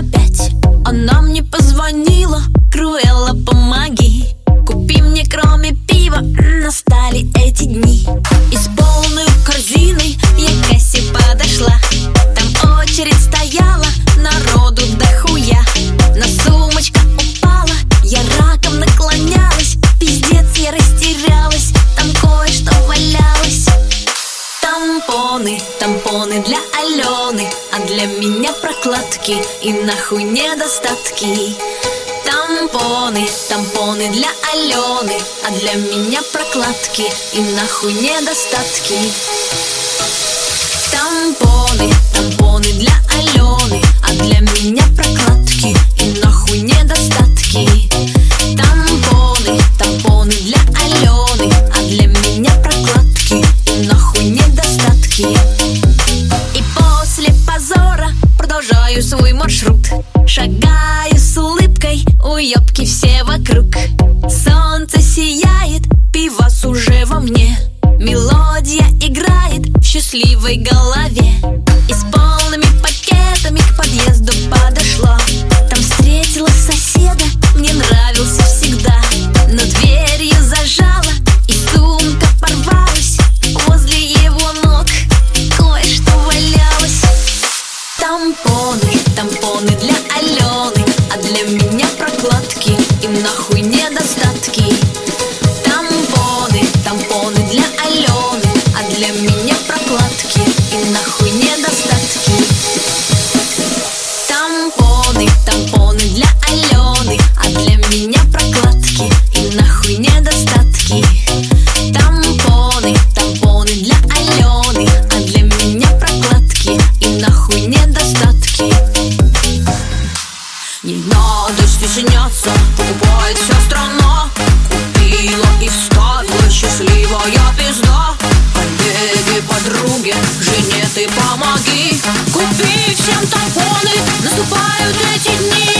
5. Она мне позвонила: Круэлла, помоги, купи мне кроме пива. Настали эти дни, и с полной корзиной я к кассе подошла. Там очередь стояла, народу дохуя. Но сумочка упала, я раком наклонялась. Пиздец, я растерялась, там кое-что валялось. Тампоны, тампоны для Алены, а для меня прокладки и нахуй недостатки. Тампоны, тампоны для Алены, а для меня прокладки и нахуй недостатки. Тампоны, тампоны для Алены, а для меня прокладки и нахуй недостатки. Тампоны, тампоны для Алены, а для меня прокладки и нахуй недостатки. И после позора продолжаю свой маршрут. Шагаю с улыбкой, уёбки все вокруг. Солнце сияет, пивас уже во мне. Мелодия играет в счастливой голове. И с полными пакетами к подъезду подошла. Там встретила соседа, мне нравился всегда. Но дверь я зажала, и сумка порвалась. Возле его ног кое-что валялось. Тампоны, тампоны для Алены, а для меня прокладки и нахуй недостатки. Тампоны, тампоны для Алены, а для меня прокладки и нахуй недостатки. Тампоны, тампоны для Алены, а для меня прокладки и нахуй недостатки. Тампоны, тампоны для Алены, а для меня прокладки и нахуй недостатки. Не надо стесняться, покупает вся страна. Купила и вставила, счастливая пизда. Коллеги, подруги, жене ты помоги. Купи всем тампоны, наступают эти дни.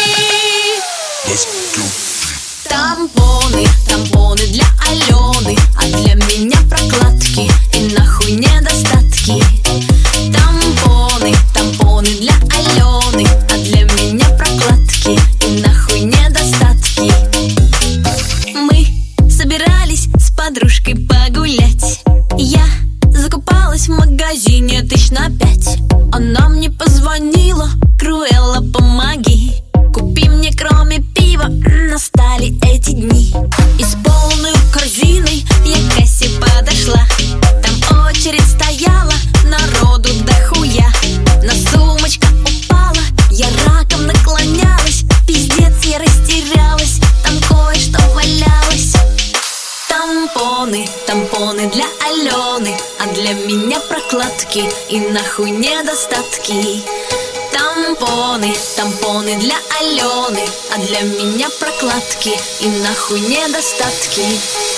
Тампоны, тампоны для Алены, а для меня прокладки и нахуй недостатки. Тампоны, тампоны для Алены, а для меня прокладки и нахуй недостатки. Мы собирались с подружкой погулять. Я закупалась в магазине тысяч на 5. Она мне позвонила: Круэлла, помоги, купи мне кроме пива. Настали эти дни, и с полной корзиной я к кассе подошла. Там очередь стояла, народу дохуя. Но сумочка упала, я раком наклонялась. Пиздец, я растерялась, там кое-что валялось. Тампоны, тампоны для Алены, а для меня прокладки и нахуй недостатки. Тампоны, тампоны для Алены, а для меня прокладки и нахуй недостатки.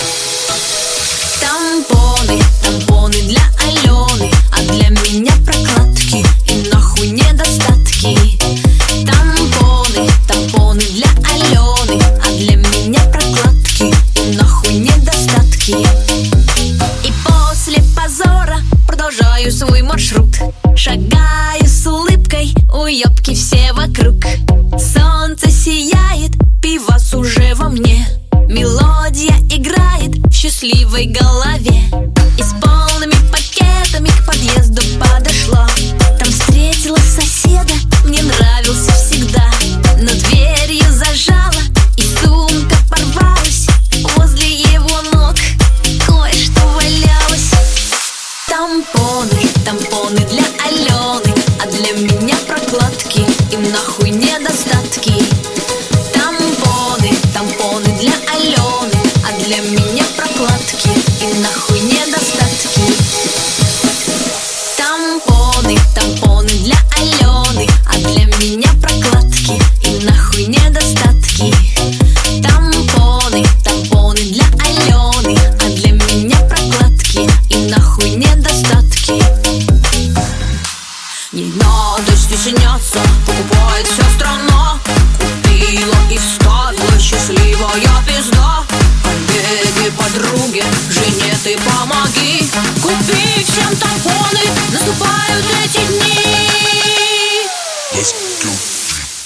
Тампоны, тампоны для Алены, а для меня прокладки и нахуй недостатки. Тампоны, тампоны для Алены, а для меня прокладки и нахуй недостатки. И после позора продолжаю свой маршрут. Шагаю с улыбкой, уёбки все вокруг. Солнце сияет, пивас уже во мне. Мелодия играет в счастливой голове. И с полными пакетами к подъезду подошла. Там встретила соседа, мне нравился всегда. Но дверь я зажала, и сумка порвалась. Возле его ног кое-что валялось. Тампоны, тампоны для Алены, а для меня прокладки и нахуй недостатки. Тампоны, тампоны для Алены, а для меня прокладки и нахуй недостатки. Тампоны, тампоны для Алены, а для меня прокладки и нахуй недостатки. Тампоны, тампоны для Алены, а для меня прокладки и нахуй недостатки. Не надо стесняться, покупает вся страна. Купи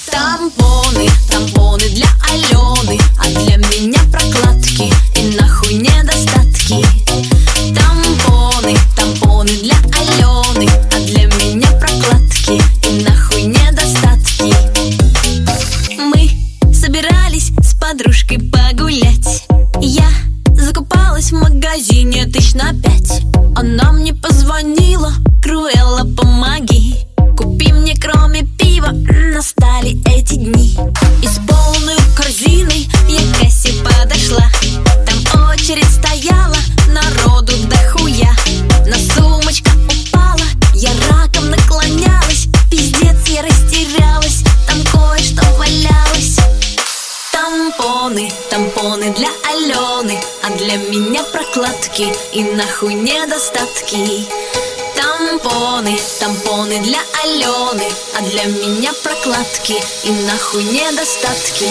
Тампоны, тампоны для Алены, а для меня прокладки и нахуй недостатки. Тампоны, тампоны для Алены, а для меня прокладки и нахуй недостатки. Мы собирались с подружкой погулять. Я закупалась в магазине 5 000. Она мне позвонила: Круэлла, помоги, купи мне кроме пива. Настали эти дни, и с полной корзиной я к кассе подошла. Там очередь стояла, народу дохуя. На сумочка упала, я раком наклонялась. Пиздец, я растерялась, там кое-что валялось. Тампоны, тампоны для Алены, а для меня прокладки и нахуй недостатки. Тампоны, тампоны для Алены, а для меня прокладки и нахуй недостатки.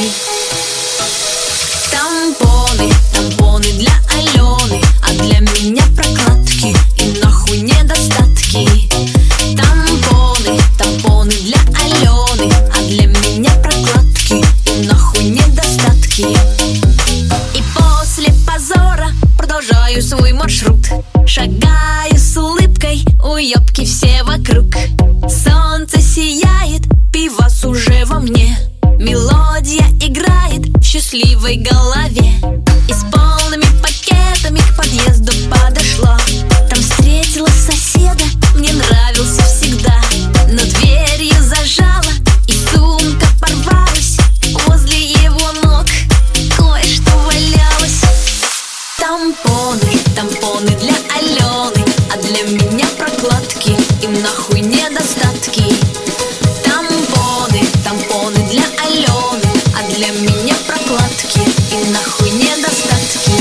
Тампоны, тампоны для Алены, а для меня прокладки и нахуй недостатки. Тампоны, тампоны для Алены, а для меня прокладки и нахуй недостатки. И после позора продолжаю свой маршрут. Шагаю с улыбкой, уёбки все вокруг. Солнце сияет, пивас уже во мне. Мелодия играет в счастливой голове. И с полными пакетами к подъезду подошла. Там встретила соседа, мне нравился всегда. Но дверью зажала, и сумка порвалась. Возле его ног кое-что валялось. Тампоны, тампоны для Алены, а для меня прокладки и нахуй недостатки. Тампоны, тампоны для Алены, а для меня прокладки и нахуй недостатки.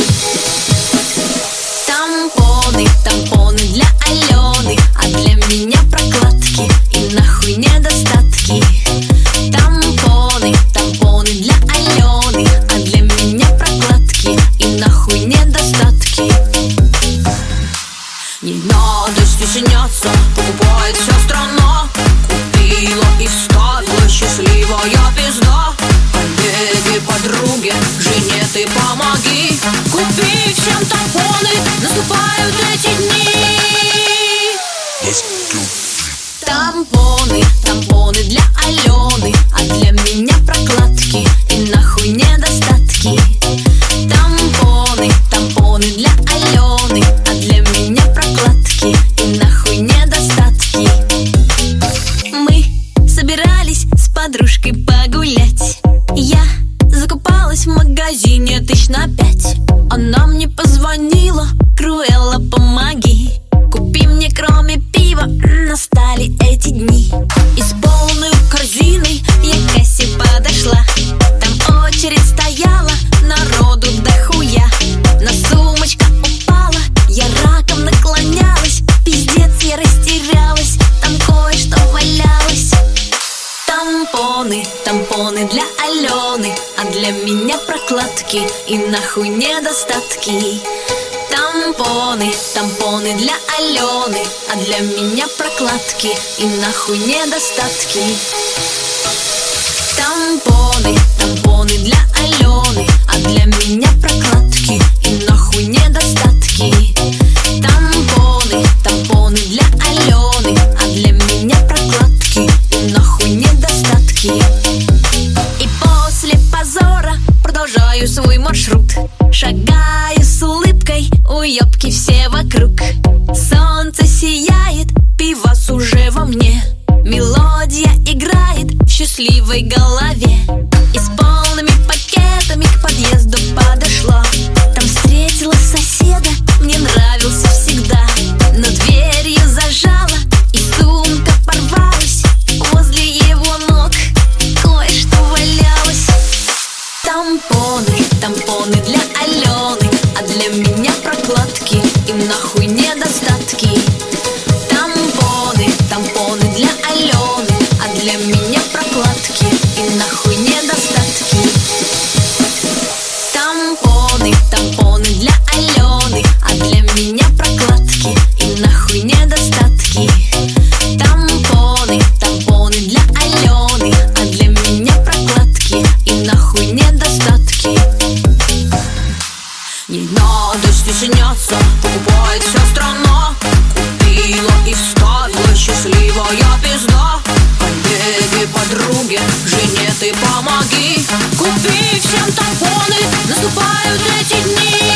Тампоны, тампоны для Алены, а для меня прокладки и нахуй недостатки. Тампоны, тампоны для Алены, а для меня прокладки и нахуй недостатки. Не надо стесняться, покупает вся страна. Купила и стала счастливая пизда. Коллеги, подруги, жене ты помоги. Купи всем тампоны, наступают эти дни. Тампоны, тампоны для Алены, а для меня прокладки и нахуй недостатки. Тампоны, тампоны для Алены, а для меня прокладки и нахуй недостатки. Мы собирались с подружкой погулять. Я закупалась в магазине 5 000. Она мне позвонила: Круэлла, помоги, купи мне кроме пива. Настали эти дни, и с полной корзиной я к кассе подошла. Там очередь стояла, народу дохуя. На сумочка упала, я раком наклонялась. Пиздец, я растерялась, там кое-что валялось. Тампоны, тампоны для Алены, а для меня прокладки и нахуй недостатки. Тампоны, тампоны для Алены, а для меня прокладки и нахуй недостатки. Тампоны, тампоны для Алены, а для меня прокладки и нахуй недостатки. Тампоны, тампоны для Алены, а для меня прокладки и нахуй недостатки. И после позора продолжаю свой маршрут. Шагаю с улыбкой, уёбки все вокруг. Солнце сияет, пивас уже во мне. Мелодия играет в счастливой голове. И с полными пакетами к подъезду подошла. Там встретила соседа, мне нравился всегда. Но дверью зажала, и сумка порвалась. Возле его ног кое-что валялось. Тампоны, тампоны для Алены, а для меня прокладки и нахуй недостатки. Тампоны, тампоны для Алены, а для меня прокладки и нахуй недостатки. Тампоны, тампоны для Алены. ты помоги. Купи всем тампоны, наступают эти дни.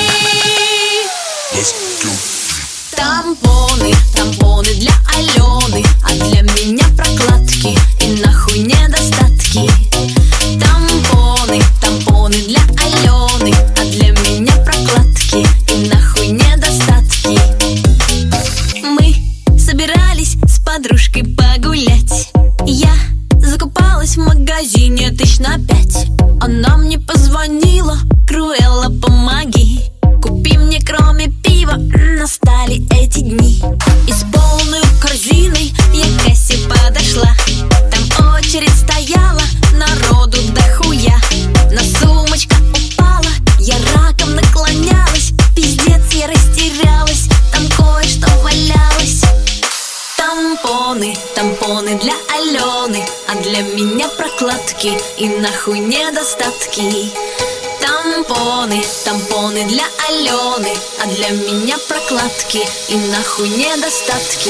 Тампоны, тампоны для Алены, а для меня прокладки и нахуй недостатки. Тампоны, тампоны для Алены, а для меня прокладки и нахуй недостатки. Мы собирались с подружкой погулять. Я закупалась в магазине 5 000. Она мне позвонила: Круэлла, помоги. Купи мне кроме пива, настали эти дни. И с полной корзиной я к кассе подошла. Там очередь стояла, народу дохуя. Но сумочка упала, я раком наклонялась. Пиздец, я растерялась, там кое-что валялось. Тампоны, тампоны для Алены, а для меня прокладки и нахуй недостатки. Тампоны, тампоны для Алены, а для меня прокладки и нахуй недостатки.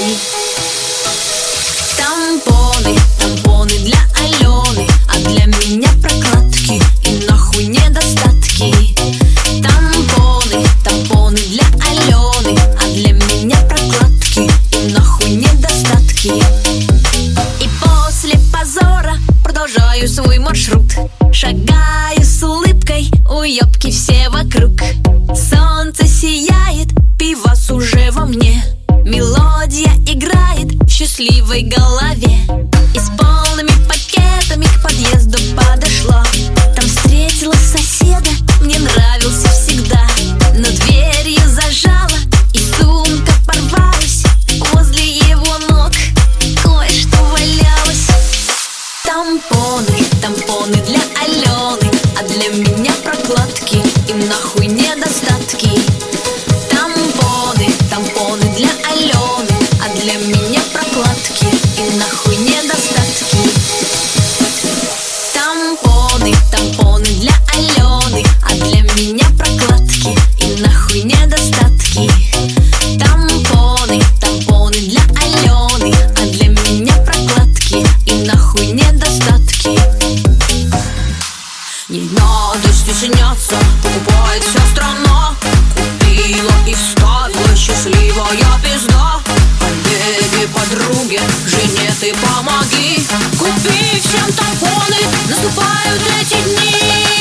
Тампоны, тампоны для Алены, а для меня прокладки и нахуй недостатки. Тампоны, тампоны для Алены, а для меня прокладки и нахуй недостатки. И после позора продолжаю свой маршрут. Шагаю с улыбкой, уёбки все вокруг. Солнце сияет, пивас уже во мне. Мелодия играет в счастливой голове. И с полными пакетами к подъезду подошла. Там встретила соседа, мне нравился всегда. Но дверь я зажала, и сумка порвалась. Возле его ног кое-что валялось. Тампоны, тампоны для Алены, а для меня прокладки и нахуй недостатки. Тампоны, тампоны для Алены, а для меня прокладки и нахуй недостатки. Тампоны, тампоны для Алены, а для меня прокладки и нахуй недостатки. Тампоны, тампоны для Алены, а для меня прокладки и нахуй недостатки. Не надо стесняться, покупает вся страна. Купила и вставила, счастливая пизда. Коллеге, подруге, жене ты помоги. Купи всем тампоны, наступают эти дни.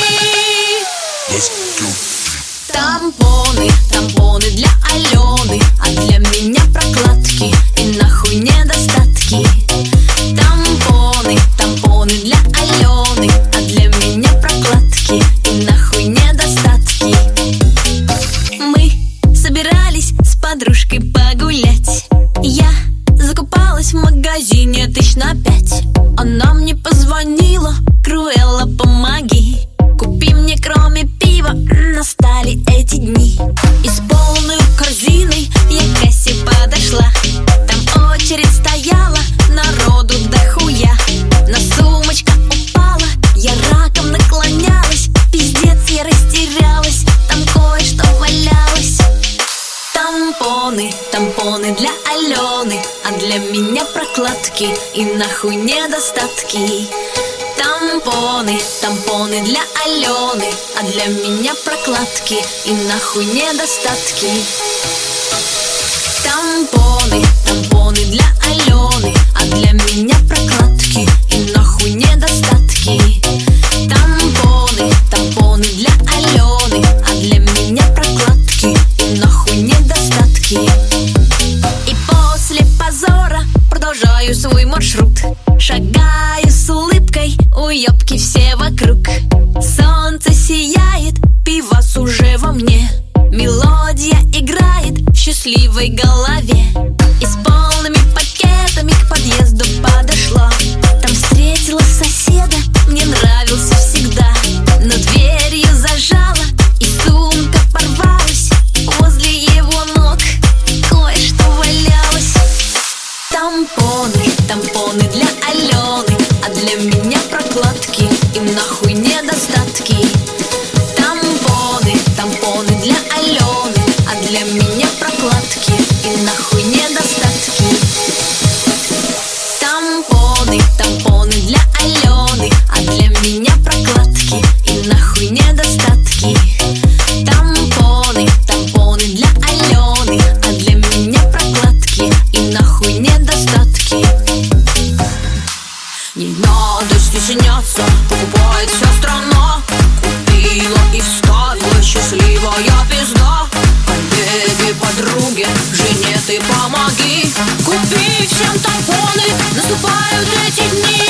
Тампоны, тампоны для Алены, а для меня прокладки и нахуй недостатки. Тампоны, тампоны для Алены, а для меня прокладки и нахуй недостатки. Мы собирались с подружкой погулять. Я закупалась в магазине 5 000. Она мне позвонила: Круэлла, помоги. Купи мне кроме пива, настали эти дни. И с полной корзиной я к кассе подошла. Там очередь стояла, народу дохуя. Но сумочка упала, я раком наклонялась. Пиздец, я растерялась, там кое-что валялось. Тампоны, тампоны для Алены, а для меня прокладки и нахуй недостатки. Тампоны, тампоны для Алены, а для меня прокладки и нахуй недостатки. Тампоны, тампоны для Алены, а для меня прокладки и нахуй недостатки. Тампоны, тампоны для Алены, а для меня прокладки и нахуй недостатки. И после позора продолжаю свой маршрут. Шагаю с улыбкой, уёбки все вокруг. Солнце сияет, пивас уже во мне. Мелодия играет в счастливой голове. И с полными пакетами к подъезду подошла. Там встретила соседа, мне нравился всегда. Но дверь я зажала, и сумка порвалась. Возле его ног кое-что валялось. Тампоны, тампоны для Алены, а для меня прокладки и нахуй недостатки. Тампоны, тампоны для Алены, а для меня прокладки и нахуй недостатки. Тампоны, тампоны для Алены, а для меня снятся, покупает вся страна. Купила и вставила счастливая пизда. Коллеге, подруге, жене ты помоги. Купи всем тампоны, наступают эти дни.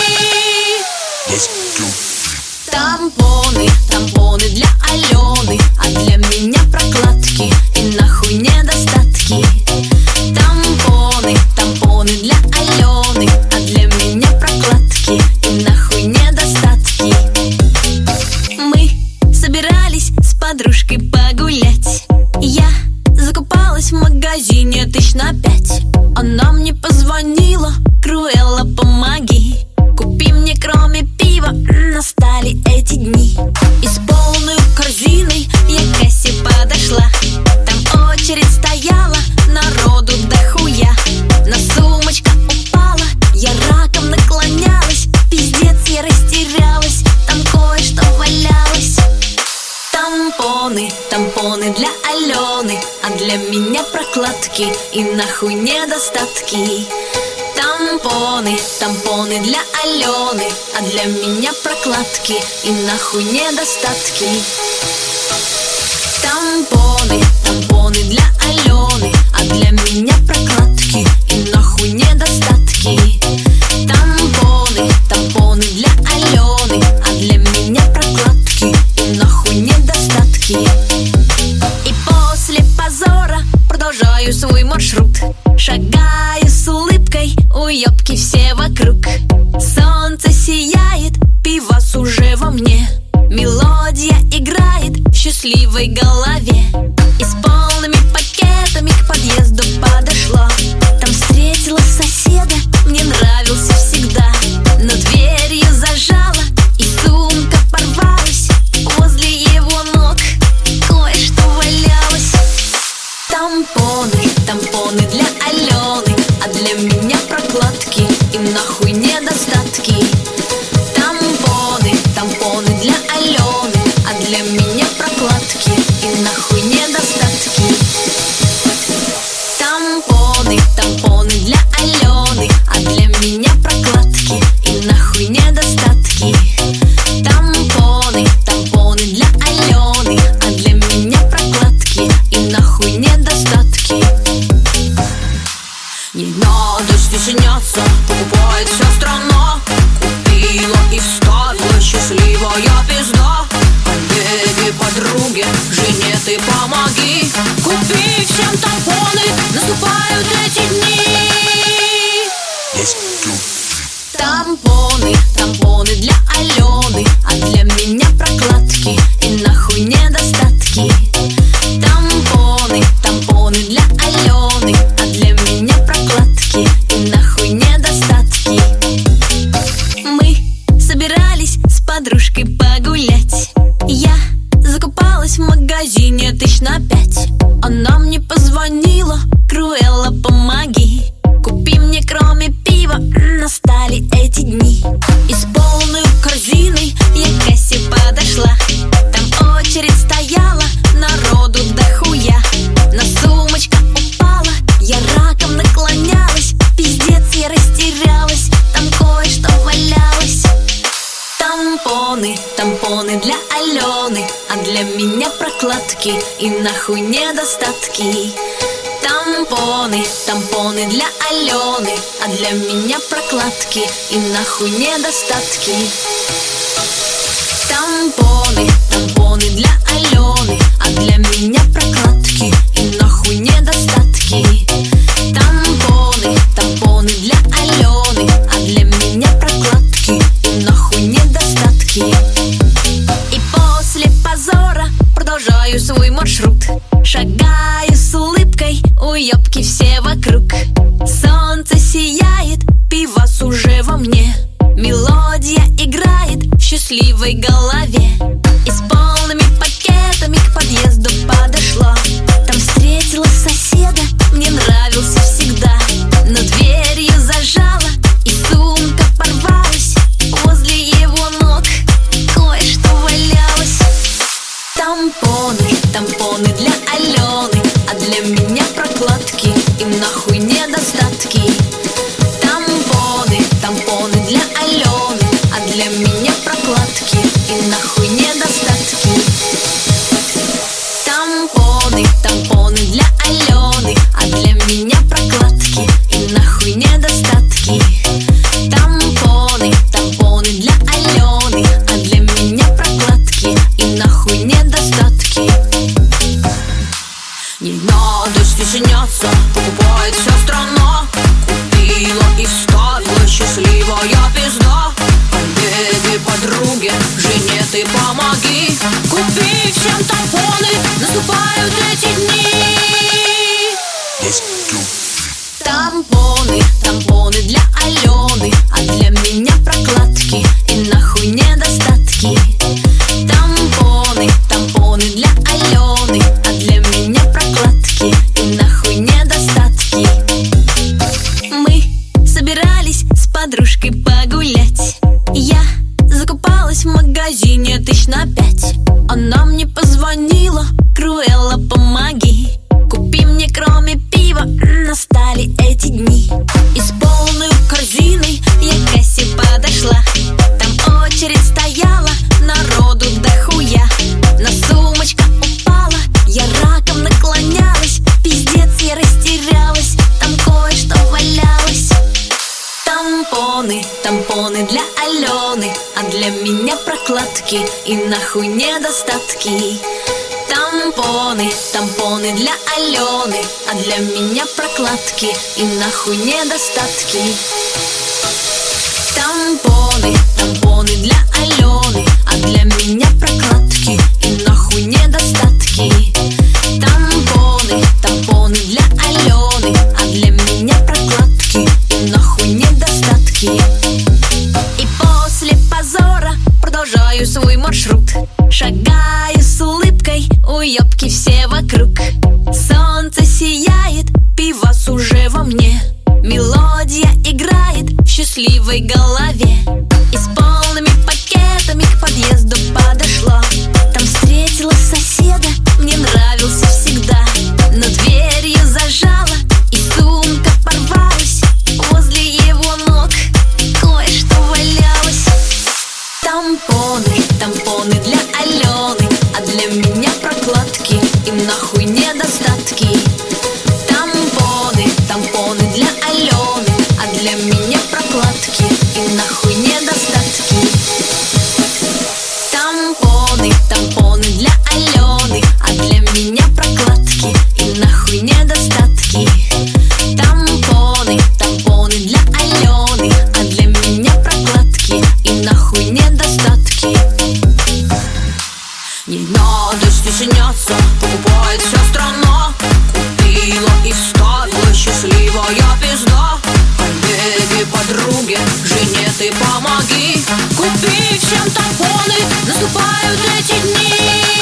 Тампоны, тампоны для Алены, а для меня прокладки и нахуй недостатки. Тампоны, тампоны для Алены, а для меня прокладки и нахуй недостатки. Мы собирались с подружкой погулять. Я закупалась в магазине 5 000. Она мне позвонила: Круэлла, помоги. Купи мне кроме пива, настали эти дни. И с полной корзиной я к кассе подошла. Там очередь стояла, народу дохуя. Но сумочка упала, я раком наклонялась. Пиздец, я растерялась, там кое-что валялось. Тампоны, тампоны для Алены, а для меня прокладки и нахуй недостатки. Тампоны, тампоны для Алены, а для меня прокладки и нахуй недостатки. Тампоны, тампоны для Алены, а для меня прокладки и нахуй недостатки. Тампоны, тампоны для Алены, а для меня прокладки и нахуй недостатки. И после позора продолжаю свой маршрут. Шагаю с улыбкой, уёбки все вокруг. Солнце сияет, пивас уже во мне. Мелодия играет в счастливой голове. И с полными пакетами к подъезду подошла. Там встретила соседа, мне нравился всегда. Но дверью зажала, и сумка порвалась. Возле его ног кое-что валялось. Тампоны, тампоны для Алены, а для меня прокладки и нахуй недостатки. Тампоны, тампоны для Алены, а для меня прокладки и нахуй недостатки. Тампоны, тампоны для Алены, а для меня прокладки и нахуй недостатки. Тампоны, тампоны для Алены, а для меня прокладки и нахуй недостатки. Не надо стесняться, покупает вся страна. Купила и вставила счастливая пизда. Коллеге, подруге, жене ты помоги. Купи всем тампоны, наступают эти дни. Тампоны, тампоны для Алены, а для меня прокладки и нахуй недостатки. Тампоны, тампоны для Алены, а для меня прокладки и нахуй недостатки. Мы собирались с подружкой погулять. Я закупалась в магазине 5 000. Она мне позвонила: Круэлла, помоги. Купи мне кроме пива, настали эти дни. И с полной корзиной я к кассе подошла. Там очередь стояла, народу дохуя. Но сумочка упала, я раком наклонялась. Пиздец, я растерялась, там кое-что валялось. Тампоны, тампоны для Алены, а для меня прокладки и нахуй недостатки. Тампоны, тампоны для Алены, а для меня прокладки и нахуй недостатки. Тампоны, тампоны для Алены, а для меня прокладки и нахуй недостатки. Тампоны, тампоны для Алены, а для меня прокладки и нахуй недостатки. И после позора продолжаю свой маршрут. Шагаю с улыбкой, уёбки все вокруг. Солнце сияет, пивас уже во мне. Мелодия играет в счастливой голове. И с полными пакетами к подъезду подошла. Там встретила соседа, мне нравился всегда. Но дверью зажала, и сумка порвалась. Возле его ног кое-что валялось. Тампоны, тампоны для Алены, а для меня прокладки и нахуй недостатки. Тампоны, тампоны для Алены, а для нахуй недостатки. Тампоны, тампоны для Алены, а для меня прокладки и нахуй недостатки. Тампоны, тампоны для Алены, а для меня прокладки и нахуй недостатки. Не надо стесняться, покупает вся страна. Купила и стала счастливая пизда. Коллеге, подруге, жене ты помоги. Купи всем тампоны, наступают эти дни. Тампоны, тампоны для Алены, а для меня прокладки и нахуй недостатки. Тампоны, тампоны для Алены, а для меня прокладки и нахуй недостатки. Мы собирались с подружкой погулять. Я закупалась в магазине тысяч на 5. Она мне позвонила: Круэлла, помоги, купи мне кроме пива. Настали эти дни, и с полной корзиной я к кассе подошла. Там очередь стояла, народу дохуя. На сумочка упала, я раком наклонялась. Пиздец, я растерялась, там кое-что валялось. Тампоны, тампоны для Алены, а для меня прокладки и нахуй недостатки. Тампоны, тампоны для Алены, а для меня прокладки и нахуй недостатки. Тампоны, тампоны для Алены, а для меня прокладки и нахуй недостатки. Тампоны, тампоны для Алены, а для меня прокладки и нахуй недостатки. И после позора продолжаю свой маршрут. Шагаю с улыбкой, уёбки все вокруг. Солнце сияет, пивас уже во мне. Мелодия играет в счастливой голове. И с полными пакетами к подъезду подошла. Там встретила соседа, мне нравился всегда. Но дверь ее зажала, и сумка порвалась. Возле его ног кое-что валялось. Тампоны, тампоны для Алены, а для меня прокладки и нахуй недостатки. Тампоны, тампоны для Алены, а для меня прокладки и нахуй недостатки. Тампоны, тампоны для Алены, а для меня прокладки и нахуй недостатки. Тампоны, тампоны для Алены, а для меня прокладки и нахуй недостатки. Не надо стесняться, покупает вся страна. Купила и стала счастливая пизда. Коллеге, подруге, жене ты помоги. Купи всем тампоны, наступают эти дни.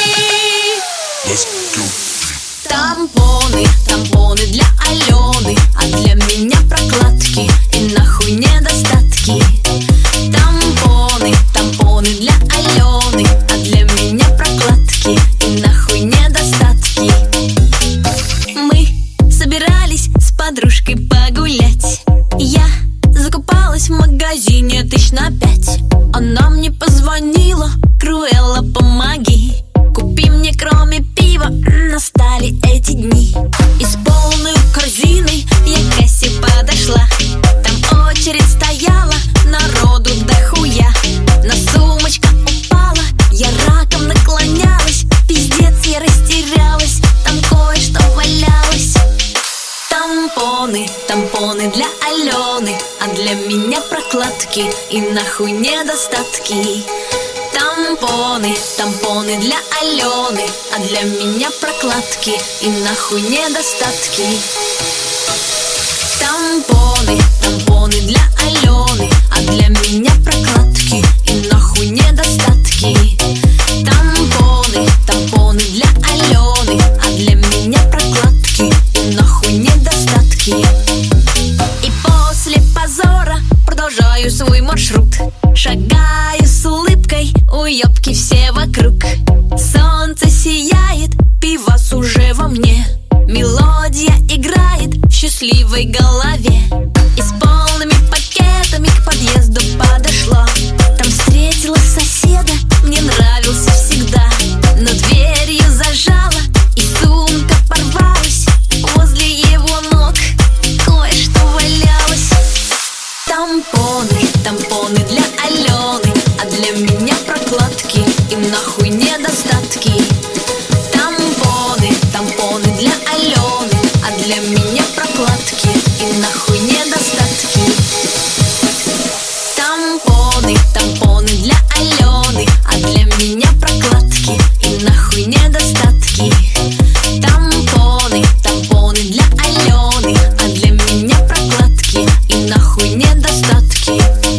Тампоны, тампоны для Алены, а для меня прокладки и нахуй недостатки. Тампоны, тампоны для Алены, а для меня прокладки и нахуй недостатки. Мы собирались с подружкой погулять. Я закупалась в магазине тысяч на 5. Она мне позвонила: Круэлла, помоги, купи мне кроме пива. Настали эти дни, и с полной корзиной я к кассе подошла. Там очередь стояла, народу дохуя. На сумочка упала, я раком наклонялась. Пиздец, я растерялась, там кое-что валялось. Тампоны, тампоны для Алены, а для меня прокладки и нахуй недостатки. Тампоны, тампоны для Алены, а для меня прокладки и нахуй недостатки. Тампоны, тампоны для Алены, а для меня прокладки и нахуй недостатки. Тампоны, тампоны для Алены, а для меня прокладки и нахуй недостатки. И после позора продолжаю свой маршрут. Шагаю с улыбкой, уёбки все вокруг. Солнце сияет, пивас уже во мне. Мелодия играет в счастливой голове. И с полными пакетами к подъезду подошла. Там встретила соседа, мне нравится недостатки. Тампоны, тампоны для Алены, а для меня прокладки и нахуй недостатки. Тампоны, тампоны для Алены, а для меня прокладки и нахуй недостатки. Тампоны, тампоны для Алены, а для меня прокладки и нахуй недостатки.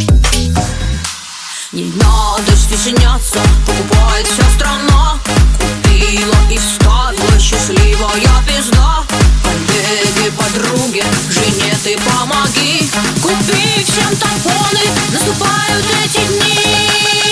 Не надо стесняться, покупает вся страна. Купила и вставила, счастливая пизда. Коллеге, подруге, жене ты помоги. Купи всем тампоны, наступают эти дни.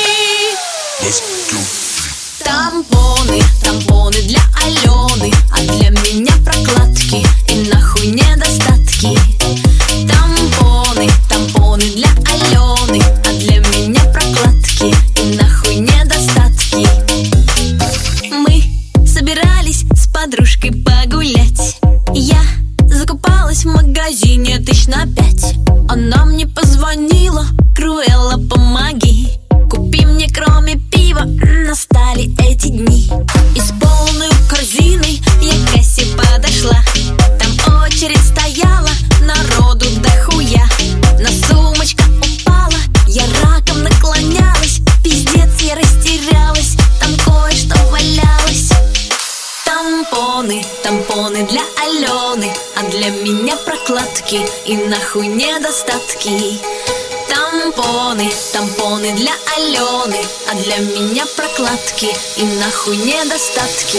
Тампоны, тампоны для Алены, а для меня прокладки и нахуй недостатки. Тампоны, тампоны для Алены, а для меня прокладки и нахуй недостатки. Мы собирались с подружкой погулять. Я закупалась в магазине 5 000. Она мне позвонила: Круэлла, помоги. Купи мне кроме пива, настали эти дни. И с полной корзиной я к кассе подошла. Там очередь стояла, народу дохуя. На сумочка упала, я раком наклонялась. Пиздец, я растерялась, там кое-что валялось. Тампоны, тампоны для Алены, а для меня прокладки и нахуй недостатки. Тампоны, тампоны для Алены, а для меня прокладки и нахуй недостатки.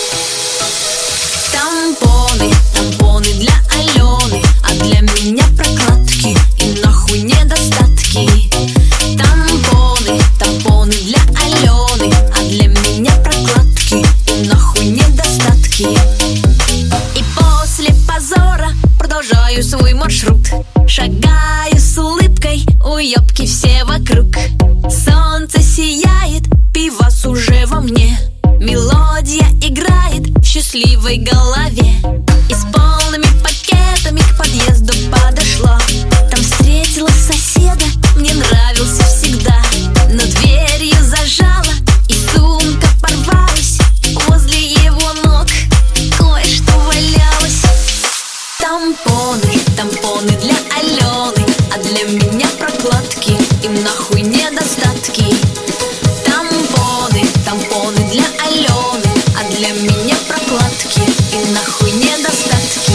Тампоны, тампоны для Алены, а для меня прокладки и нахуй недостатки. Тампоны, тампоны для Алены, а для меня прокладки и нахуй недостатки. И после позора продолжаю свой маршрут. Шагаю с улыбкой, уёбки все вокруг. Солнце сияет, пивас уже во мне. Мелодия играет в счастливой голове. И с полными пакетами к подъезду подошла. Там встретила соседа, мне нравился всегда. Но дверью зажала, и сумка порвалась. Возле его ног кое-что валялось. Тампоны, тампоны для Алены, а для меня прокладки и нахуй недостатки. Тампоны, тампоны для Алены, а для меня прокладки и нахуй недостатки.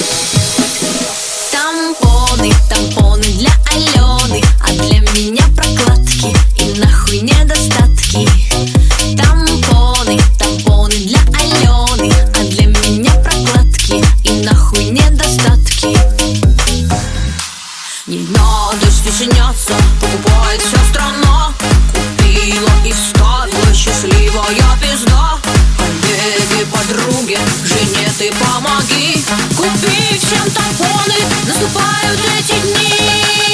Тампоны, тампоны для Алены, а для меня прокладки и нахуй недостатки. Тампоны, тампоны для Алены, а для меня прокладки и нахуй недостатки. Не надо стесняться, покупает вся страна. Купила и вставила, счастливая пизда. Коллеге, подруге, жене ты помоги. Купи всем тампоны, наступают эти дни.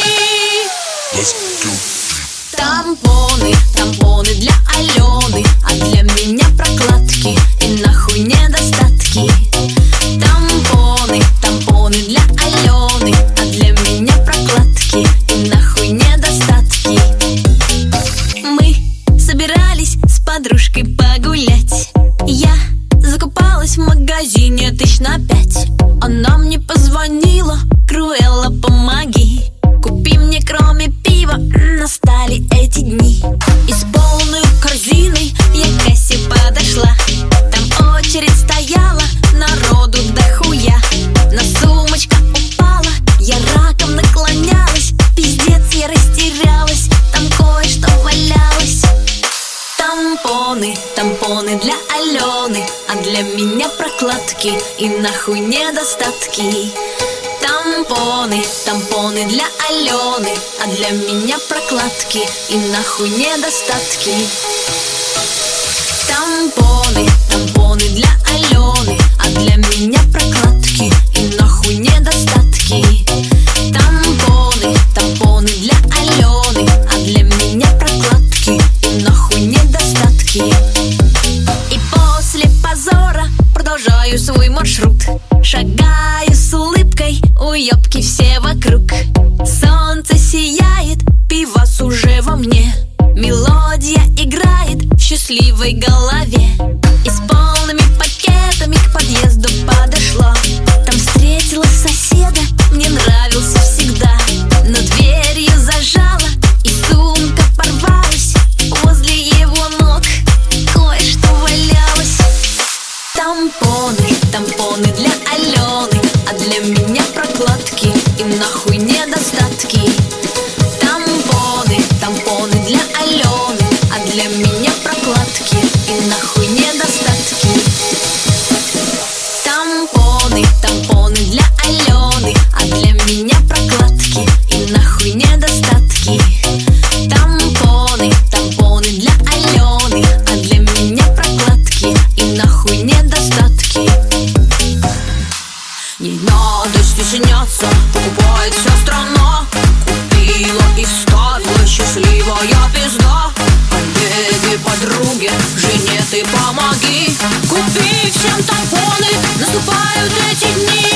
Тампоны, тампоны для Алены, а для меня прокладки и нахуй недостатки. Тампоны, тампоны для Алены, а для меня прокладки и нахуй недостатки. Мы собирались с подружкой погулять. Я закупалась в магазине 5 000. Она мне позвонила: Круэлла, помоги. Купи мне кроме пива, настали эти дни. И с полной корзиной я к кассе подошла. Там очередь стояла, народу дохуя. На сумочка упала, я раком наклонялась. Пиздец, я растерялась, там кое-что валялось. Тампоны, тампоны для Алены, а для меня прокладки и нахуй недостатки. Тампоны, тампоны для Алены, а для меня прокладки и нахуй недостатки. Тампоны, тампоны для Алены, а для меня прокладки и нахуй недостатки. Тампоны, тампоны для Алены, а для меня прокладки и нахуй недостатки. И после позора продолжаю свой маршрут. Шагаю с улыбкой, уёбки все вокруг. Солнце сияет, пивас уже во мне. Мелодия играет в счастливой счастливой голове. И с полными пакетами к подъезду подошла. Там встретила соседа, мне нравился всегда. Но дверью зажала, и сумка порвалась. Возле его ног кое-что валялось. Тампоны, тампоны для Алены, а для меня прокладки и нахуй недостатки. Тампоны, тампоны для Алены, а для меня прокладки и нахуй недостатки. Тампоны, тампоны для Алены, а для меня прокладки и нахуй недостатки. Тампоны, тампоны для Алены, а для меня прокладки и нахуй недостатки. Не надо стесняться, покупает вся страна. Купила и вставила, счастливая пизда. Коллеге, подруге, жене ты помоги. Купи всем тампоны, наступают эти дни.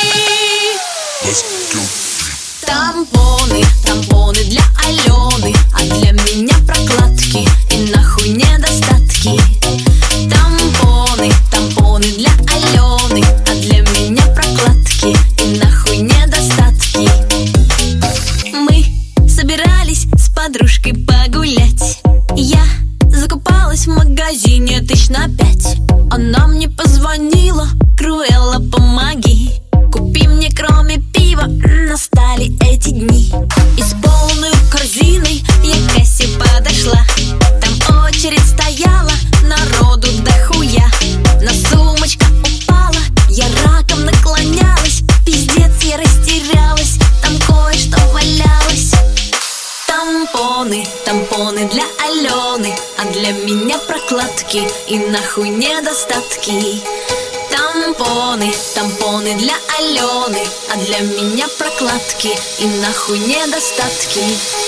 Тампоны, тампоны для Алены, а для меня прокладки и нахуй недостатки. Тампоны, тампоны для Алены, а для меня прокладки и нахуй недостатки. Мы собирались с подружкой погулять. Я закупалась в магазине 5 на 5. Она мне позвонила: Круэлла, помоги. Купи мне кроме пива, настали эти дни. И с полной корзиной я к кассе подошла. Там очередь стояла, народу дохуя. Но сумочка упала, я раком наклонялась. Пиздец, я растерялась, там кое-что валялось. Тампоны, тампоны для Алены, а для меня прокладки и нахуй недостатки. Тампоны, тампоны для Алены, а для меня прокладки и нахуй недостатки.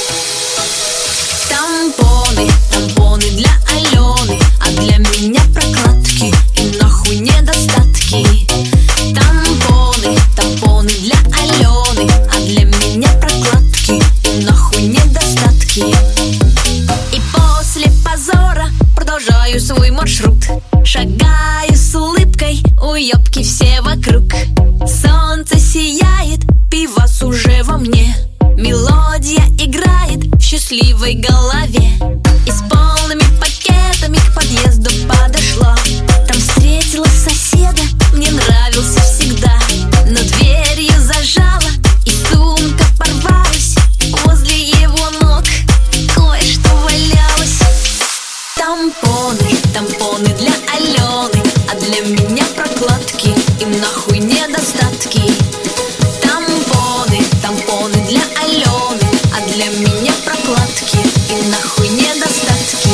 Тампоны, тампоны для Алены, а для меня прокладки и нахуй недостатки. Тампоны, тампоны для Алены, а для меня прокладки и нахуй недостатки. И после позора продолжаю свой маршрут. Шагаю с улыбкой, уёбки все вокруг. Солнце сияет, пивас уже во мне. Мелодия играет в счастливой голове. И с полными пакетами к подъезду подошла. Там встретила соседа, мне нравился всегда. Но дверью зажала, и сумка порвалась. Возле его ног кое-что валялось. Тампоны, тампоны для Алены, а для меня прокладки и нахуй недостатки. Тампоны, тампоны для Алены, а для меня прокладки и нахуй недостатки.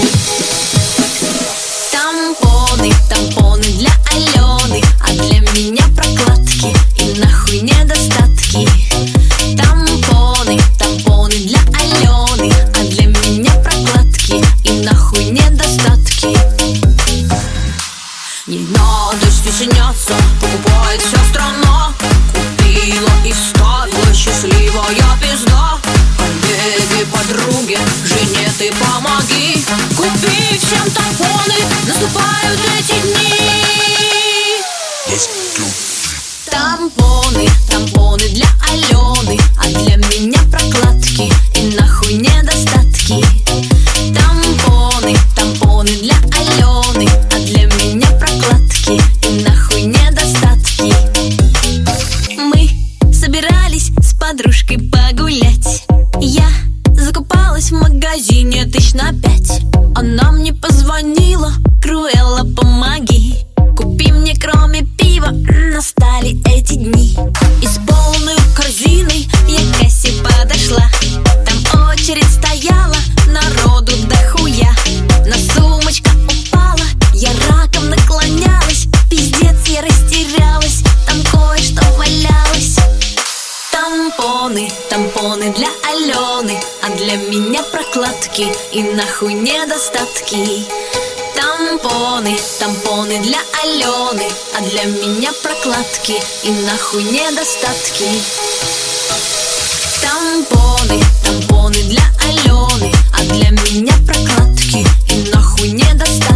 Тампоны, тампоны для Алены, а для меня прокладки и нахуй недостатки. Тампоны, тампоны для Алены, а для меня прокладки и нахуй недостатки. Не надо стесняться, покупает вся страна. Купила и вставила, счастливая пизда. Коллеге, подруге, жене ты помоги. Купи всем тампоны, наступают эти дни. Тампоны, тампоны для Алены, а для меня прокладки и нахуй недостатки. Тампоны, тампоны для Алены, а для меня прокладки и нахуй недостатки. Мы собирались с подружкой погулять. Я закупалась в магазине 5 на 5. Она мне позвонила: Круэлла, помоги. Купи мне кроме пива, настали эти дни. И с полной корзиной я к кассе подошла. Там очередь стояла, народу дохуя. Но сумочка упала, я раком наклонялась. Пиздец, я растерялась, там кое-что валялось. Тампоны, тампоны для Алены, а для меня прокладки и нахуй недостатки. Тампоны, тампоны для Алены, а для меня прокладки и нахуй недостатки. Тампоны, тампоны для Алены, а для меня прокладки и нахуй недостатки.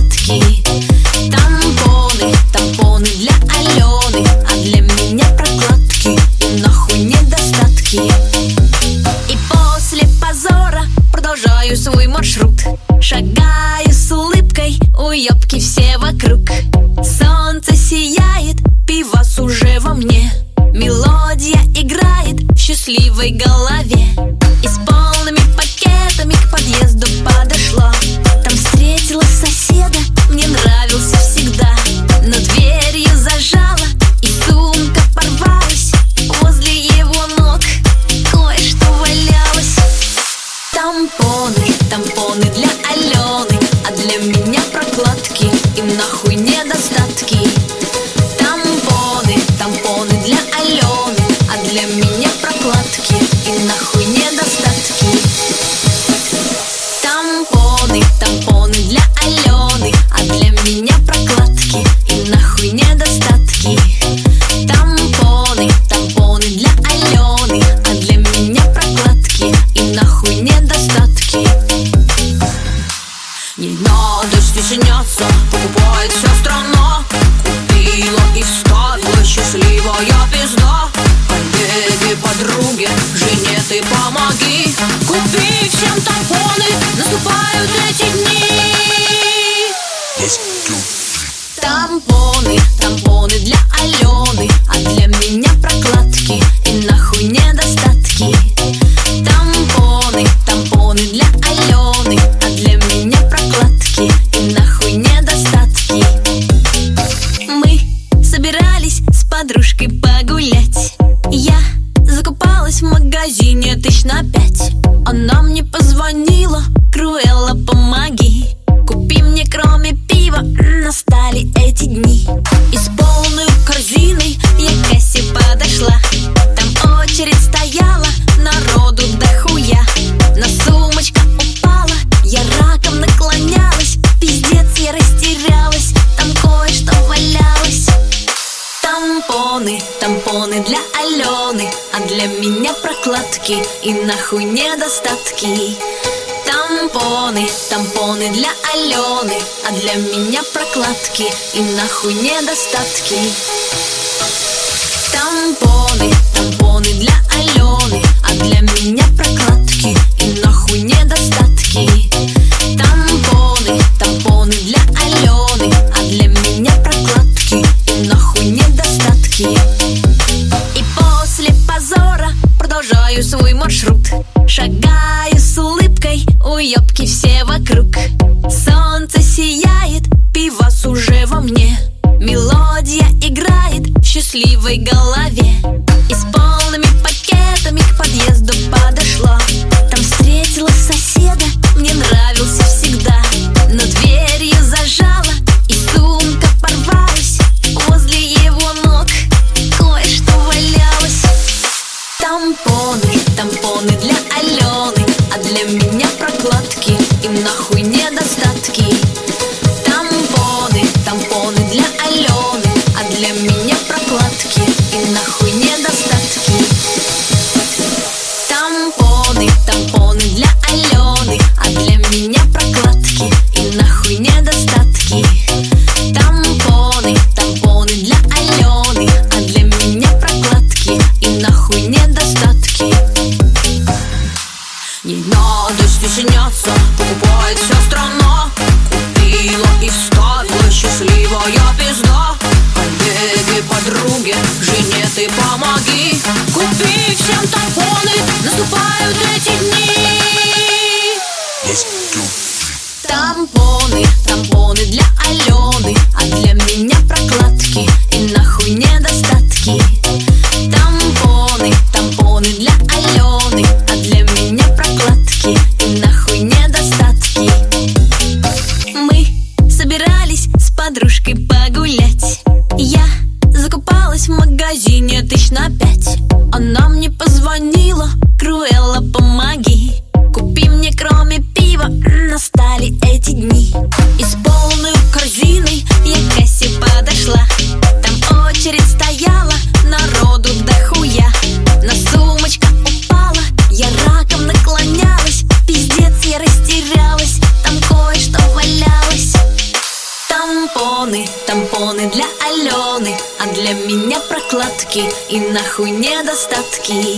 уёбки все вокруг. Солнце сияет, пивас уже во мне. Мелодия играет в счастливой голове. И с полными пакетами к подъезду подошла. Там встретила соседа, мне нравился всегда. Но дверью зажала, и сумка порвалась. Возле его ног кое-что валялось. Тампоны для Алены, а для меня прокладки, им нахуй недостатки. Тампоны для Алены, а для меня прокладки, им нахуй недостатки. Тампоны для Алены, а для меня прокладки, им нахуй недостатки. Тампоны для Алены, а для меня прокладки, им нахуй недостатки. Не надо стесняться, покупает вся страна. Купила и стала счастливая пизда. Коллеги, подруги, жене ты помоги. Купи всем тампоны, наступают эти дни. Тампоны для Алены, а для меня прокладки, и нахуй недостатки. Тампоны для Алены, а для меня прокладки, и нахуй недостатки. Мы собирались с подружкой погулять. Я закупалась в магазине тысяч на 5. Она мне позвонила: Круэлла, помоги. Купи мне кроме пива, настали эти дни. И с полной корзиной я к кассе подошла. Там очередь стояла, народу дохуя. Но сумочка упала, я раком наклонялась. Пиздец, я растерялась, там кое-что валялось. Тампоны для Алены, а для меня прокладки, и нахуй недостатки. Тампоны для Алены, а для меня прокладки, и нахуй недостатки. Тампоны для Алены, а для меня прокладки, и нахуй недостатки. Тампоны для Алены, а для меня прокладки, и нахуй недостатки. И после позора продолжаю свой маршрут. Шагаю с улыбкой, уёбки все вокруг. Солнце сияет, пивас уже во мне. Мелодия играет в счастливой голове. И с полными пакетами к подъезду подошла. Там встретила соседа, мне нравился всегда. Но дверью зажала, и сумка порвалась. Возле его ног кое-что валялось. Тампоны для Алены, а для меня прокладки, им нахуй недостатки. Тампоны для Алены, а для меня прокладки, и нахуй недостатки. Тампоны для Алены, а для меня прокладки, и нахуй недостатки. Тампоны для Алены, а для меня прокладки, и нахуй недостатки. Не надо стесняться, покупает вся страна. Купила и стала счастливая пизда. Коллеги, подруги, жене ты помоги. Купи всем тампоны, наступают эти дни. Тампоны для Алены, а для меня прокладки, и нахуй недостатки. Тампоны для Алены, а для меня прокладки, и нахуй недостатки. Мы собирались с подружкой погулять. Я закупалась в магазине тысяч на 5. Она мне позвонила: Круэлла, помоги. Купи мне кроме пива, настали эти дни. И с полной корзиной я к кассе подошла. Там очередь стояла, народу дохуя. Но сумочка упала, я раком наклонялась. Пиздец, я растерялась, там кое-что валялось. Тампоны для Алены, а для меня прокладки, и нахуй недостатки.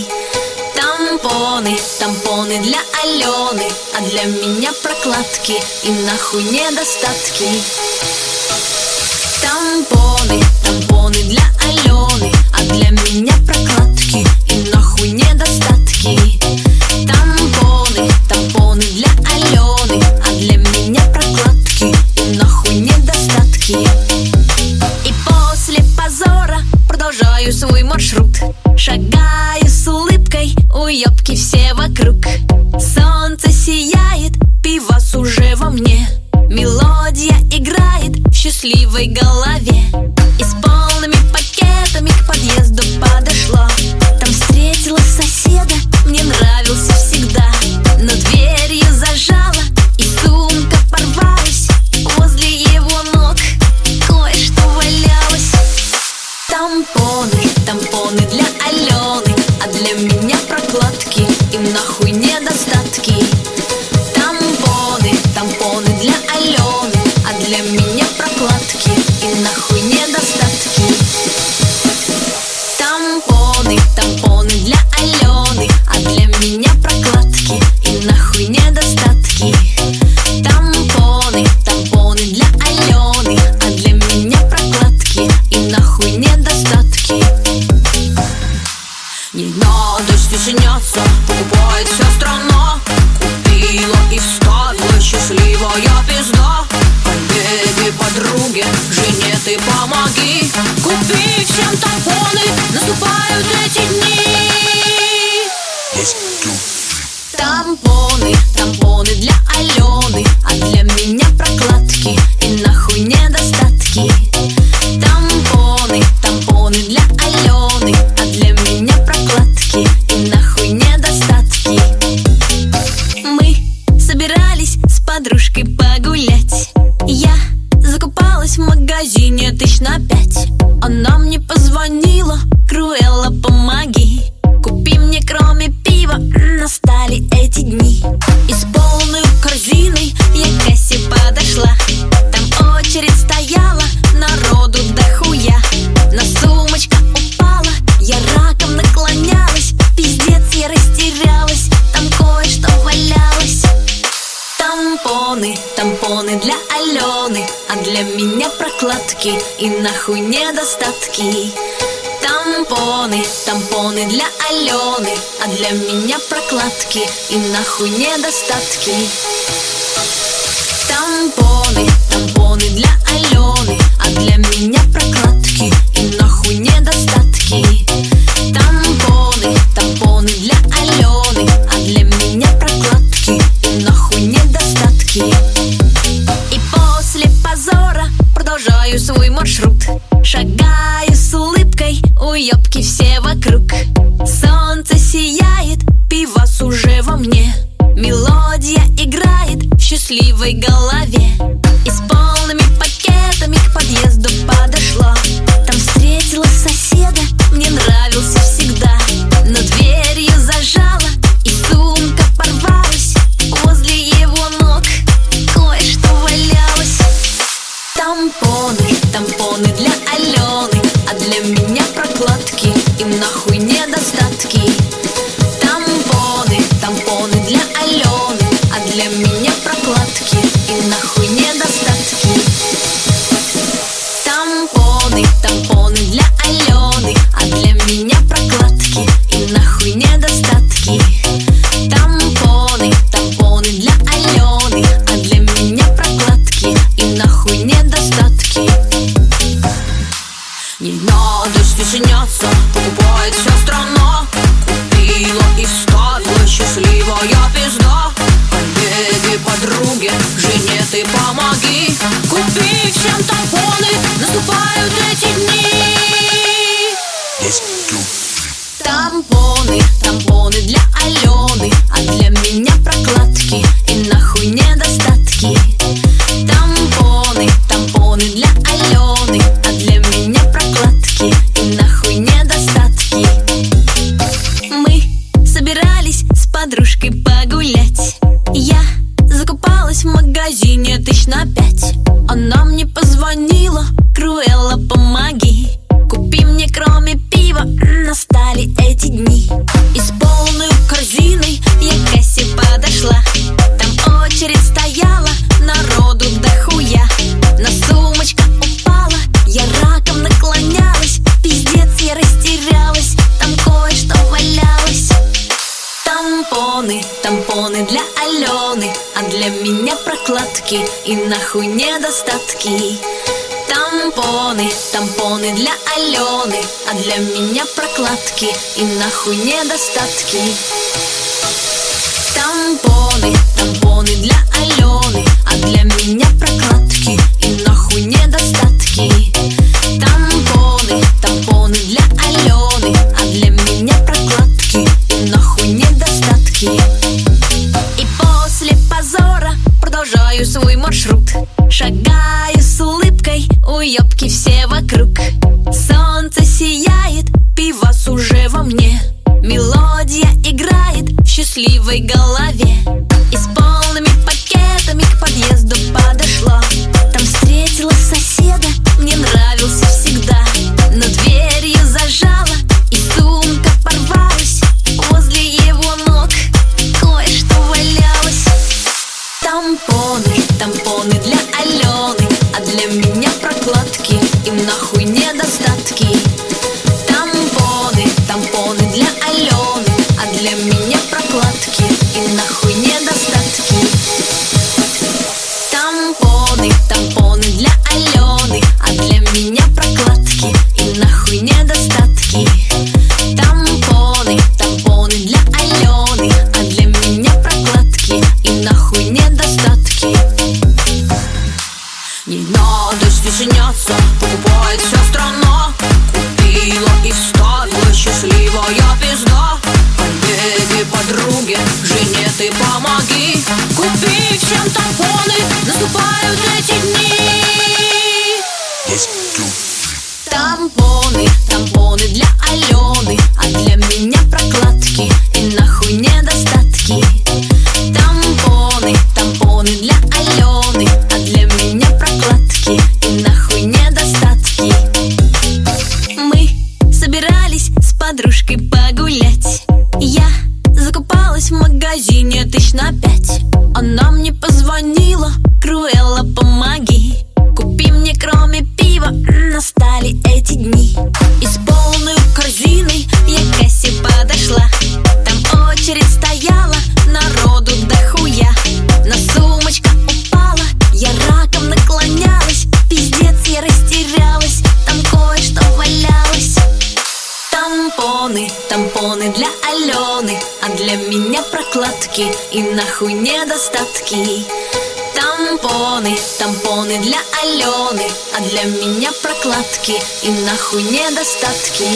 Тампоны для Алены, а для меня прокладки, и нахуй недостатки. Тампоны, тампоны для Алены, а для меня прокладки и нахуй недостатки. Тампоны, тампоны для Алены, а для меня прокладки и нахуй недостатки. И после позора продолжаю свой маршрут, шагаю с улыбкой, уёбки все вокруг. Солнце сияет, пивас уже во мне, мелодия играет в счастливой голове. И с полными пакетами к подъезду подошла. Там встретила соседа, мне нравился всегда, но дверью зажала, и сумка порвалась. Возле его ног кое-что валялось. Тампоны, тампоны для Алены, а для меня прокладки и нахуй недостатки. Тампоны, тампоны для Алены, а для меня прокладки и нахуй недостатки. Тампоны, тампоны для Алены, а для меня прокладки и нахуй недостатки. Тампоны, тампоны для Алены, а для меня прокладки и нахуй недостатки. Не надо стесняться, покупает вся страна. Купила и вставила, счастливая пизда. Коллеге, подруге, жене ты помоги. Купи всем тампоны, наступают эти дни. Тампоны, тампоны для Алены, а для меня прокладки и нахуй недостатки. Тампоны, тампоны для Алены, а для меня прокладки и нахуй недостатки. Мы собирались с подружкой погулять. Я закупалась в магазине тысяч на 5. Она мне позвонила: Круэлла, помоги, купи мне кроме пива. Настали эти дни, и с полной корзиной я к кассе подошла. Там очередь стояла, народу дохуя. Но сумочка упала, я раком наклонялась. Пиздец, я растерялась, там кое-что валялось. Тампоны, тампоны для Алены, а для меня прокладки и нахуй недостатки. Тампоны, тампоны для Алены, а для меня прокладки и нахуй недостатки. Тампоны, тампоны для Алены, а для меня прокладки и нахуй недостатки. Тампоны, тампоны для Алены, а для меня прокладки и нахуй недостатки. И после позора продолжаю свой маршрут, шагаю с улыбкой, уёбки все вокруг. Солнце сияет, пивас уже во мне, мелодия играет в счастливой голове. И с полными пакетами к подъезду подошла. Там встретила соседа, мне нравился всегда, но дверью зажала, и сумка порвалась. Возле его ног кое-что валялось. Тампоны, тампоны для Алены, а для меня прокладки и нахуй недостатки. Тампоны, тампоны для Алены, а для меня прокладки и нахуй недостатки. Тампоны, тампоны для Алены, а для меня прокладки и нахуй недостатки. Тампоны, тампоны для Алены, а для меня прокладки и нахуй недостатки. Не надо стесняться, покупает вся страна. Купила и вставила, счастливая пизда. Коллеге, подруге, жене ты помоги. Купи всем тампоны, наступают эти дни. Тампоны, тампоны для Алены, а для меня прокладки и нахуй недостатки. Тампоны, тампоны для Алены, а для меня прокладки и нахуй недостатки. Мы собирались с подружкой погулять. Я закупалась в магазине тысяч на 5. Она мне позвонила: Круэлла, помоги, купи мне кроме пива. Настали эти дни, и с полной корзиной я к кассе подошла. Там очередь стояла, народу дохуя. На прокладки и нахуй недостатки. Тампоны, тампоны для Алены, а для меня прокладки и нахуй недостатки. Тампоны, тампоны для Алены, а для меня прокладки и нахуй недостатки. Тампоны, тампоны для Алены, а для меня прокладки и нахуй недостатки. И после позора продолжаю свой маршрут, шагаю с улыбкой, уёбки все вокруг. Солнце сияет, пивас уже во мне, мелодия играет в счастливой голове. И с полными пакетами к подъезду подошла. Там встретила соседа, мне нравился всегда, но дверью зажала, и сумка порвалась. Возле его ног кое-что валялось. Тампоны, тампоны для Алены, а для меня прокладки и нахуй недостатки. Тампоны, тампоны для Алены, а для меня прокладки и нахуй недостатки. Тампоны, тампоны для Алены, а для меня прокладки и нахуй недостатки. Тампоны, тампоны для Алены, а для меня прокладки и нахуй недостатки. Не надо стесняться, покупает вся страна. Купила и вставила, счастливая пизда. Коллеге, подруге, жене ты помоги. Купи всем тампоны, наступают эти дни. Тампоны, тампоны для Алены, а для меня прокладки и нахуй недостатки. Тампоны, тампоны для Алены, а для меня прокладки и нахуй недостатки. Мы собирались с подружкой погулять. Я закупалась в магазине тысяч на 5. Она мне позвонила: Круэлла, помоги, купи мне кроме пива. Настали эти дни, и с полной корзиной я к кассе подошла. Там очередь стояла, народу дохуя. Но сумочка упала, я раком наклонялась. Пиздец, я растерялась, там кое-что валялось. Тампоны, тампоны для Алены, а для меня прокладки и нахуй недостатки. Тампоны, тампоны для Алены, а для меня прокладки и нахуй недостатки.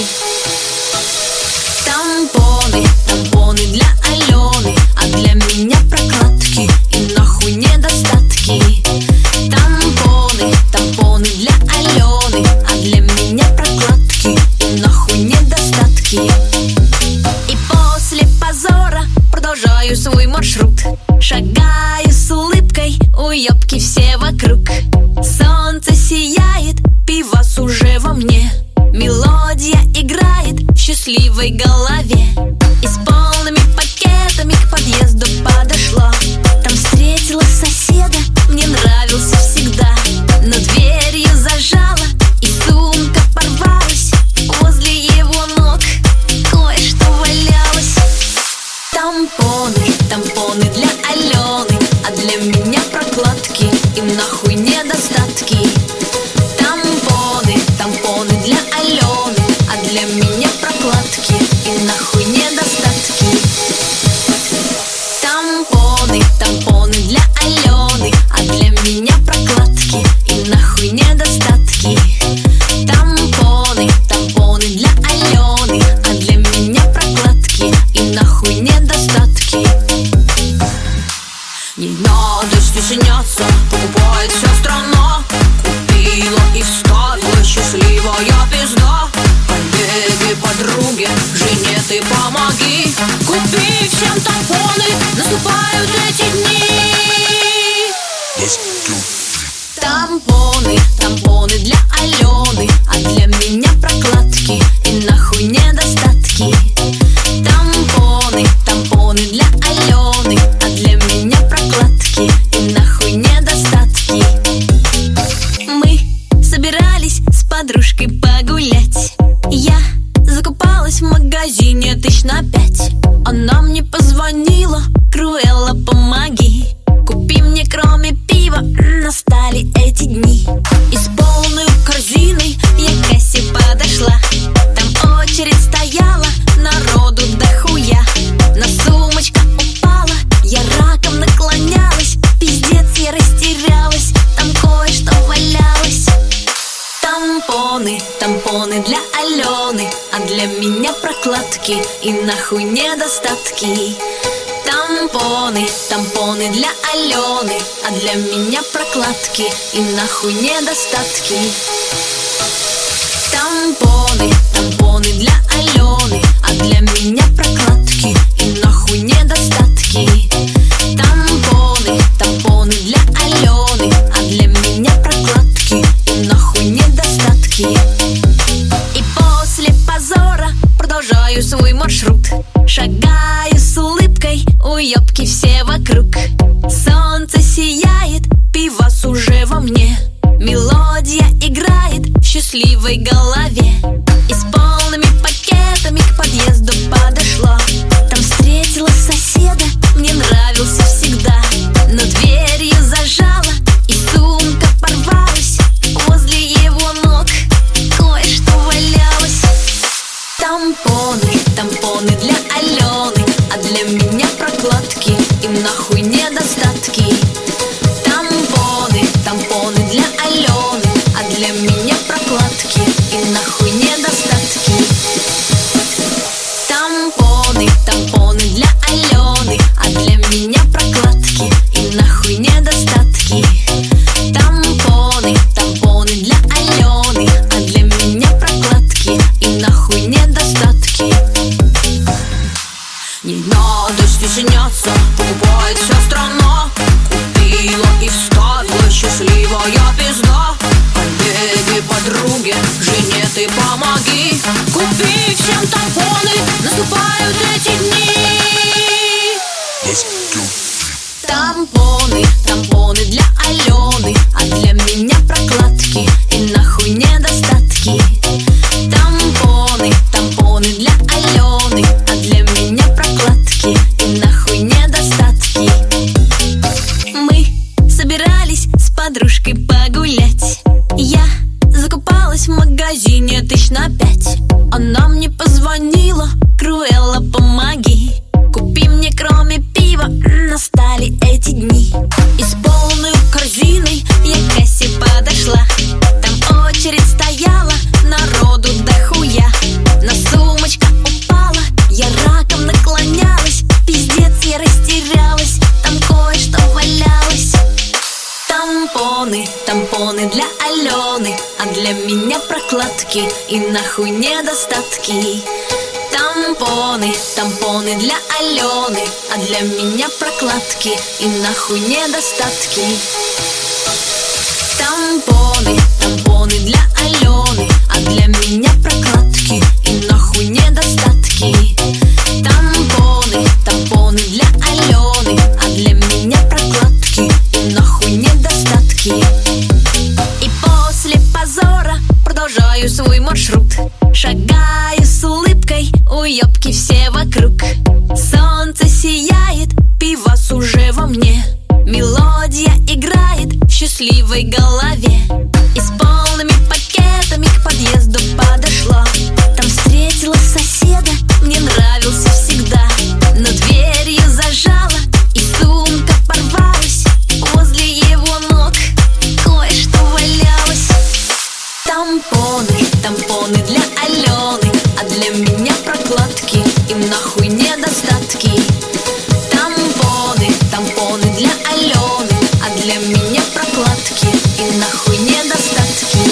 Тампоны, тампоны для Алены, а для меня прокладки и нахуй недостатки. Тампоны, тампоны для Алены, а для меня прокладки и нахуй недостатки. И после позора продолжаю свой маршрут, шагаю с улыбкой, уёбки все вокруг. Солнце сияет, пивас уже во мне, мелодия играет в счастливой голове. И с полными пакетами к подъезду подошла. Там встретила соседа, мне нравился всегда, но дверью зажала, и сумка порвалась. Возле его ног кое-что валялось. Тампоны, тампоны для Алены, а для меня прокладки и нахуй недостатки. Тампоны, тампоны для Алены, а для меня прокладки и нахуй недостатки. Тампоны, тампоны для Алены, а для меня прокладки и нахуй недостатки. Тампоны, тампоны для Алены, а для меня прокладки и нахуй недостатки. Не надо стесняться, покупает вся страна. Купила и вставила, счастливая пизда. Коллеге, подруге, жене ты помоги. Купи всем тампоны, наступают эти дни. Тампоны, тампоны для Алены, а для меня прокладки и нахуй недостатки. Тампоны, тампоны для Алены, а для меня прокладки и нахуй недостатки. Мы собирались с подружкой погулять. Я закупалась в магазине тысяч на 5. Она мне позвонила: Круэлла, помоги, купи мне кроме пива. настали эти дни. И с полной корзиной я к кассе подошла. Там очередь стояла, народу дохуя. Но сумочка упала, я раком наклонялась. Пиздец, я растерялась, там кое-что валялось. Тампоны, тампоны для Алены, а для меня прокладки и нахуй недостатки. Тампоны, тампоны для Алены, а для меня прокладки и нахуй недостатки. Тампоны, тампоны для Алены, а для меня прокладки и нахуй недостатки. Тампоны, тампоны для Алены, а для меня прокладки и нахуй недостатки. И после позора продолжаю свой маршрут. Шагаю с улыбкой, уёбки все вокруг. Солнце сияет, пивас уже во мне. Мелодия играет в счастливой голове. И с полными пакетами к подъезду подошла. Там встретила соседа, мне нравился всегда. Но дверью зажала, и сумка порвалась. Возле его ног кое-что валялось. Тампоны, тампоны для Алены, а для меня прокладки и нахуй недостатки. Тампоны, тампоны для Алены, а для меня прокладки и нахуй недостатки. Тампоны, тампоны для Алены, а для меня прокладки и нахуй недостатки. Тампоны, тампоны для Алены, а для меня прокладки и нахуй недостатки. Не надо стесняться, покупает вся страна. Купила и вставила, счастливая пизда. Коллеги, подруги, жене ты помоги. Купи всем тампоны, наступают эти дни. Тампоны, тампоны для Алены, а для меня прокладки и нахуй недостатки. Тампоны, тампоны для Алены, а для меня прокладки и нахуй недостатки. Мы собирались с подружкой погулять. Я закупалась в магазине тысяч на 5. Она мне позвонила: Круэлла, помоги. Купи мне кроме пива, настали эти дни. И с полной корзиной я к кассе подошла. Там очередь стояла, народу дохуя. Но сумочка упала, я раком наклонялась. Пиздец, я растерялась, там кое-что валялось. Тампоны, тампоны для Алены, а для меня прокладки и нахуй недостатки. Тампоны, тампоны для Алены, а для меня прокладки и нахуй недостатки. Тампоны, тампоны для Алены, а для меня прокладки и нахуй недостатки. Тампоны, тампоны для Алены, а для меня прокладки и нахуй недостатки. И после позора продолжаю свой маршрут. Шагаю с улыбкой, уёбки все вокруг. Солнце сияет, пивас уже во мне. Мелодия играет в счастливой голове. И с полными пакетами к подъезду подошла. Там встретила соседа, мне нравился всегда. Но дверью зажала, и сумка порвалась. Возле его ног кое-что валялось. Тампоны, тампоны для Алены, а для меня прокладки и нахуй недостатки. Тампоны, тампоны для Алены, а для меня прокладки и нахуй недостатки.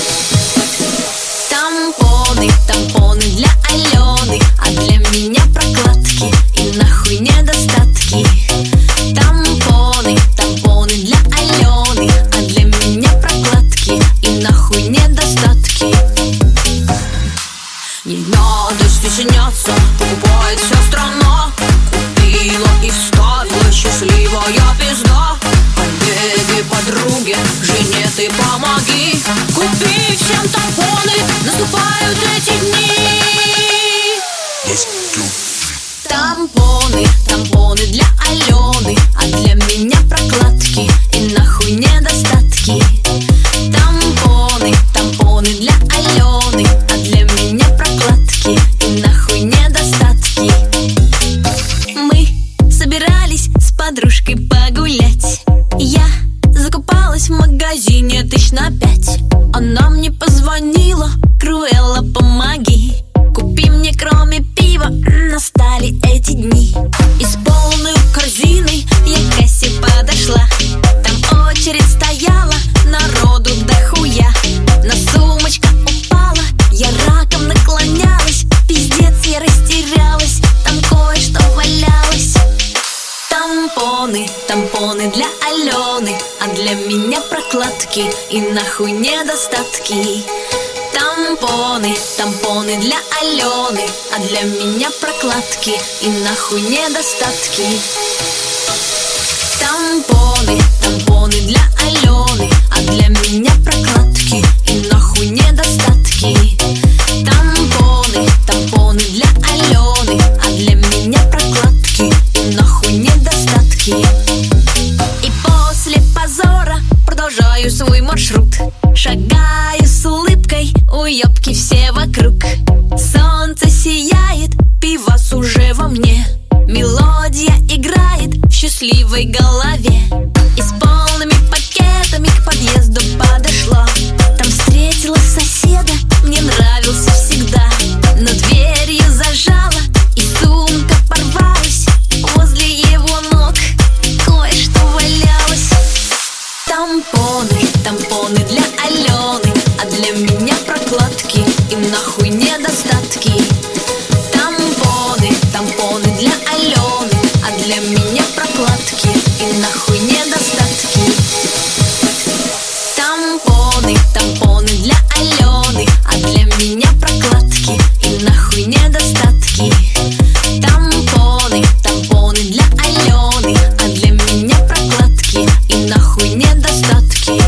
Тампоны, тампоны для Алены, а для меня прокладки и нахуй недостатки. Тампоны, тампоны для Алены, а для меня прокладки и нахуй недостатки. Не надо стесняться, покупает вся страна. Купила и вставила, счастливая пизда. Коллеги, подруги, жене ты помоги. Купи всем тампоны, наступают эти дни. Тампоны, тампоны для Алены, а для меня прокладки и нахуй недостатки. достатки. Тампоны, тампоны для Алены, а для меня прокладки и нахуй недостатки. Мы собирались с подружкой погулять. Я закупалась в магазине 5 000. Она мне позвонила: Круэлла, помоги, купи мне кроме пива. Настали эти дни, и с полной корзиной я к кассе подошла. Там очередь стояла, народу дохуя. Но сумочка упала, я раком наклонялась. Пиздец, я растерялась, там кое-что валялось. Тампоны, тампоны для Алены, а для меня прокладки и нахуй недостатки. Тампоны, тампоны для Алены, а для меня прокладки и нахуй недостатки. Тампоны, тампоны для Алены, а для меня прокладки и нахуй недостатки. Тампоны, тампоны для Алены, а для меня прокладки и нахуй недостатки. И после позора продолжаю свой маршрут. Шагаю с улыбкой, уёбки все вокруг. Солнце сияет, пивас уже во мне. Мелодия играет в счастливой голове. И с полными пакетами к подъезду подошла. Там встретила соседа, мне нравился всегда. Но дверью зажала, и сумка порвалась. Возле его ног кое-что валялось. Тампоны, тампоны для Алены, а для меня прокладки и нахуй недостатки. Тампоны, тампоны для Алены, а для меня прокладки и нахуй недостатки. Тампоны, тампоны для Алены, а для меня прокладки и нахуй недостатки. Тампоны, тампоны для Алены, а для меня прокладки и нахуй недостатки.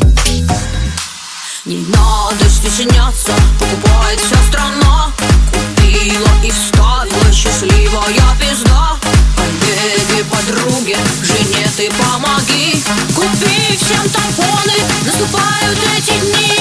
Не надо стесняться, покупает вся страна. Купила и вставила, счастливая пизда. Коллеге, подруге, жене ты помоги. Купи всем тампоны, наступают эти дни.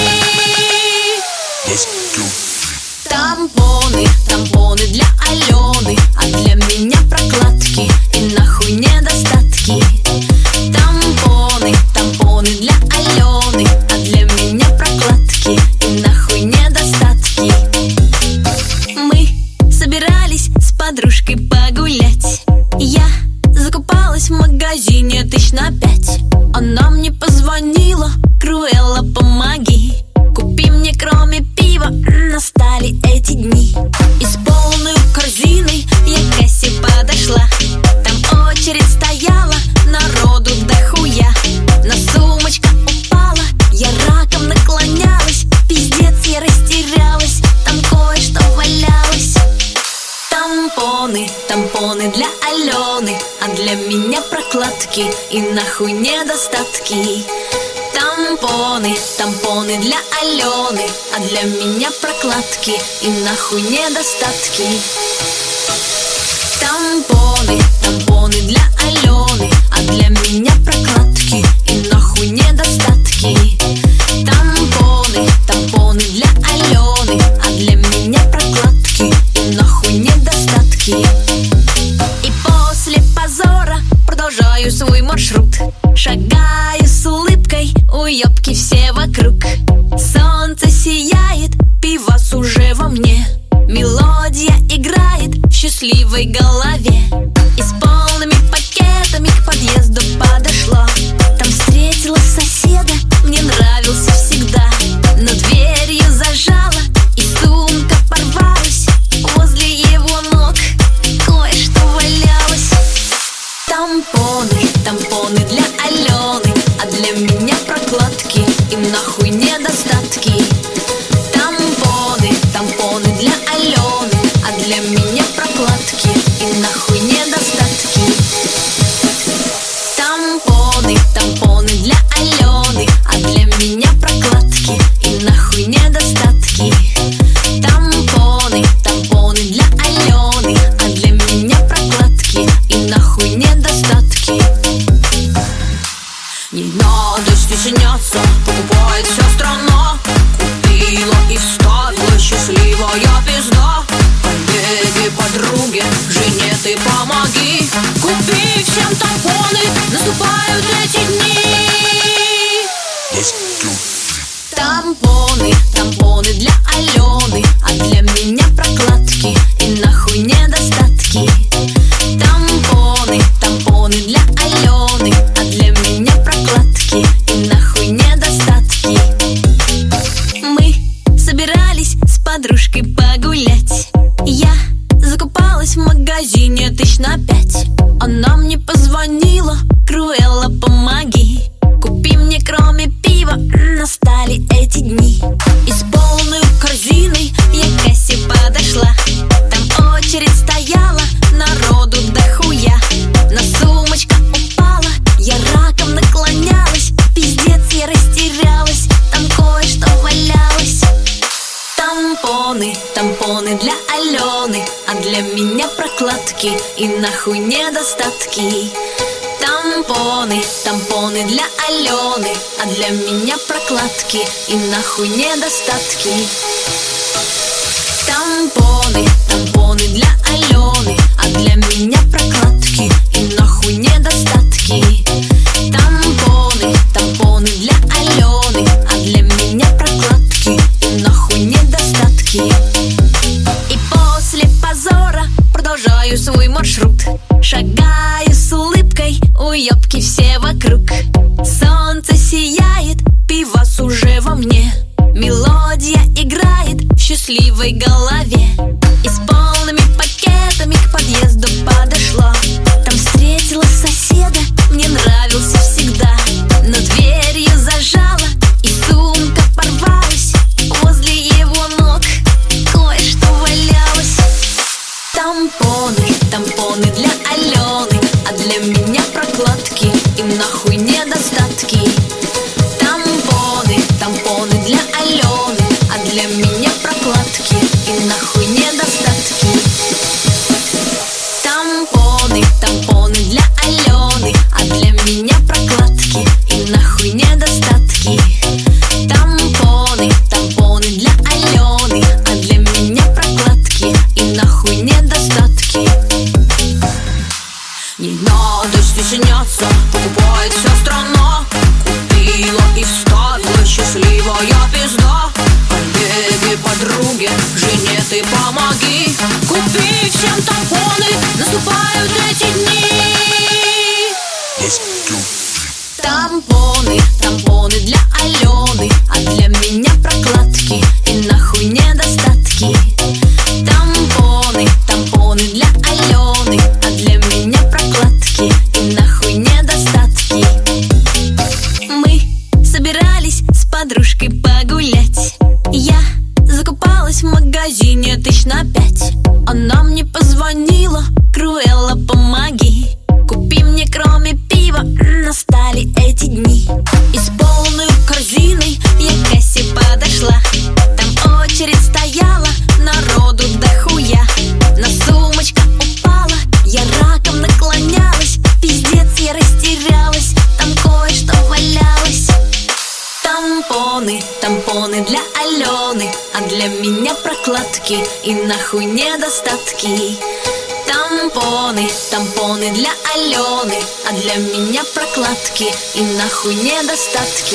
Тампоны, тампоны для Алены, а для меня прокладки и нахуй недостатки. Тампоны, тампоны для Алены, а для меня прокладки и нахуй недостатки. Мы собирались с подружкой погулять. Я закупалась в магазине 5 000. Она мне позвонила: Круэлла, помоги, купи мне кроме пива. Настали эти дни, и с полной корзиной я к кассе подошла. Там очередь стояла, народу дохуя. Но сумочка упала, я раком наклонялась. Пиздец, я растерялась, там кое-что валялось. Тампоны, тампоны для Алены, а для меня прокладки и нахуй недостатки. Тампоны, тампоны для Алены, а для меня прокладки и нахуй недостатки. Тампоны, тампоны для Алены, а для меня прокладки и нахуй недостатки. Тампоны, тампоны для Алены, а для меня прокладки и нахуй недостатки. И после позора продолжаю свой маршрут. Шагаю с улыбкой, уёбки все вокруг. Солнце сияет, пивас уже во мне. Мелодия играет в счастливой голове. И с полными пакетами к подъезду подошла. Там встретила соседа, мне нравился всегда. Но дверью зажала, и сумка порвалась. Возле его ног кое-что валялось. Тампоны, тампоны для Алены, а для меня прокладки и нахуй недостатки. Тампоны, тампоны для Алены, а для меня прокладки и нахуй Купи всем тампоны, наступают эти дни. Тампоны, тампоны для Алены, а для меня прокладки и нахуй недостатки. Тампоны, тампоны для Алены, а для меня прокладки и нахуй недостатки. Мы собирались с подружкой погулять. Я закупалась в магазине 5 000. Она мне позвонила: Круэлла, помоги, купи мне кроме пива. Настали эти дни, и с полной корзиной я к кассе подошла. Там очередь стояла, народу дохуя. Но сумочка упала, я раком наклонялась. Пиздец, я растерялась, там кое-что валялось. Тампоны, тампоны для Алены, а для меня прокладки и нахуй недостатки. Тампоны, тампоны для Алены, а для меня прокладки и нахуй недостатки. Тампоны, тампоны для Алены, а для меня прокладки и нахуй недостатки. Тампоны, тампоны для Алены, а для меня прокладки и нахуй недостатки. И после позора продолжаю свой маршрут. Шагаю с улыбкой, уёбки все вокруг. Солнце сияет, пивас уже во мне. Мелодия играет в счастливой голове. И с полными пакетами к подъезду подошла. Там встретила соседа, мне нравился всегда. Но дверь ее зажала, и сумка порвалась. Возле его ног кое-что валялось. Тампоны, тампоны для Алены, а для меня прокладки и нахуй недостатки. Тампоны, тампоны для Алены, а для меня прокладки и нахуй недостатки. Тампоны, тампоны для Алены, а для меня прокладки и нахуй недостатки. Тампоны, тампоны для Алены, а для меня прокладки и нахуй недостатки. Не надо стесняться, покупает вся страна. Купила и вставила, счастливая пизда. Коллеге, подруге, жене ты помоги. Купи всем тампоны, наступают эти дни. Тампоны, тампоны для Алены, а для меня прокладки и нахуй недостатки. Тампоны, тампоны для Алены, а для меня прокладки и нахуй недостатки. Мы собирались с подружкой погулять. Я закупалась в магазине 5 000. Она мне позвонила: Круэлла, помоги, купи мне кроме пива. Настали эти дни, и с полной корзиной я к кассе подошла. Там очередь стояла, народу дохуя. Но сумочка упала, я раком наклонялась. Пиздец, я растерялась, там кое-что валялось. Тампоны, тампоны для Алены, а для меня прокладки и нахуй недостатки. Тампоны, тампоны для Алены, а для меня прокладки и нахуй недостатки.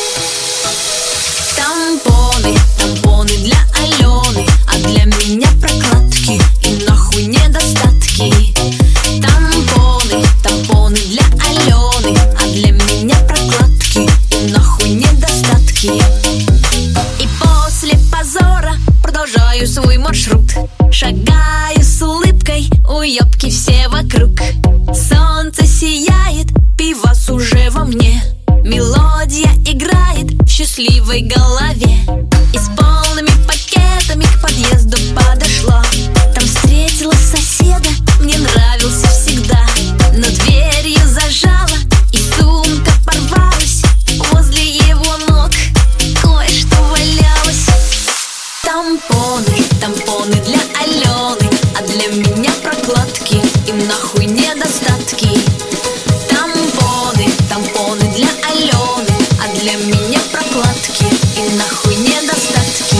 Тампоны, тампоны для Алены, а для меня прокладки и нахуй недостатки. Тампоны, тампоны для Алены, а для меня прокладки и нахуй недостатки. И после позора продолжаю свой маршрут. Шагаю с улыбкой, уёбки все вокруг. Солнце сияет, пивас уже во мне. Мелодия играет в счастливой голове. И с полными пакетами к подъезду подошла. Там встретила соседа, мне нравился всегда. Но дверь ее зажала, и сумка порвалась. Возле его ног кое-что валялось. Тампоны, тампоны для Алены, а для меня прокладки и нахуй недостатки. Тампоны, тампоны для Алены, а для меня прокладки и нахуй недостатки.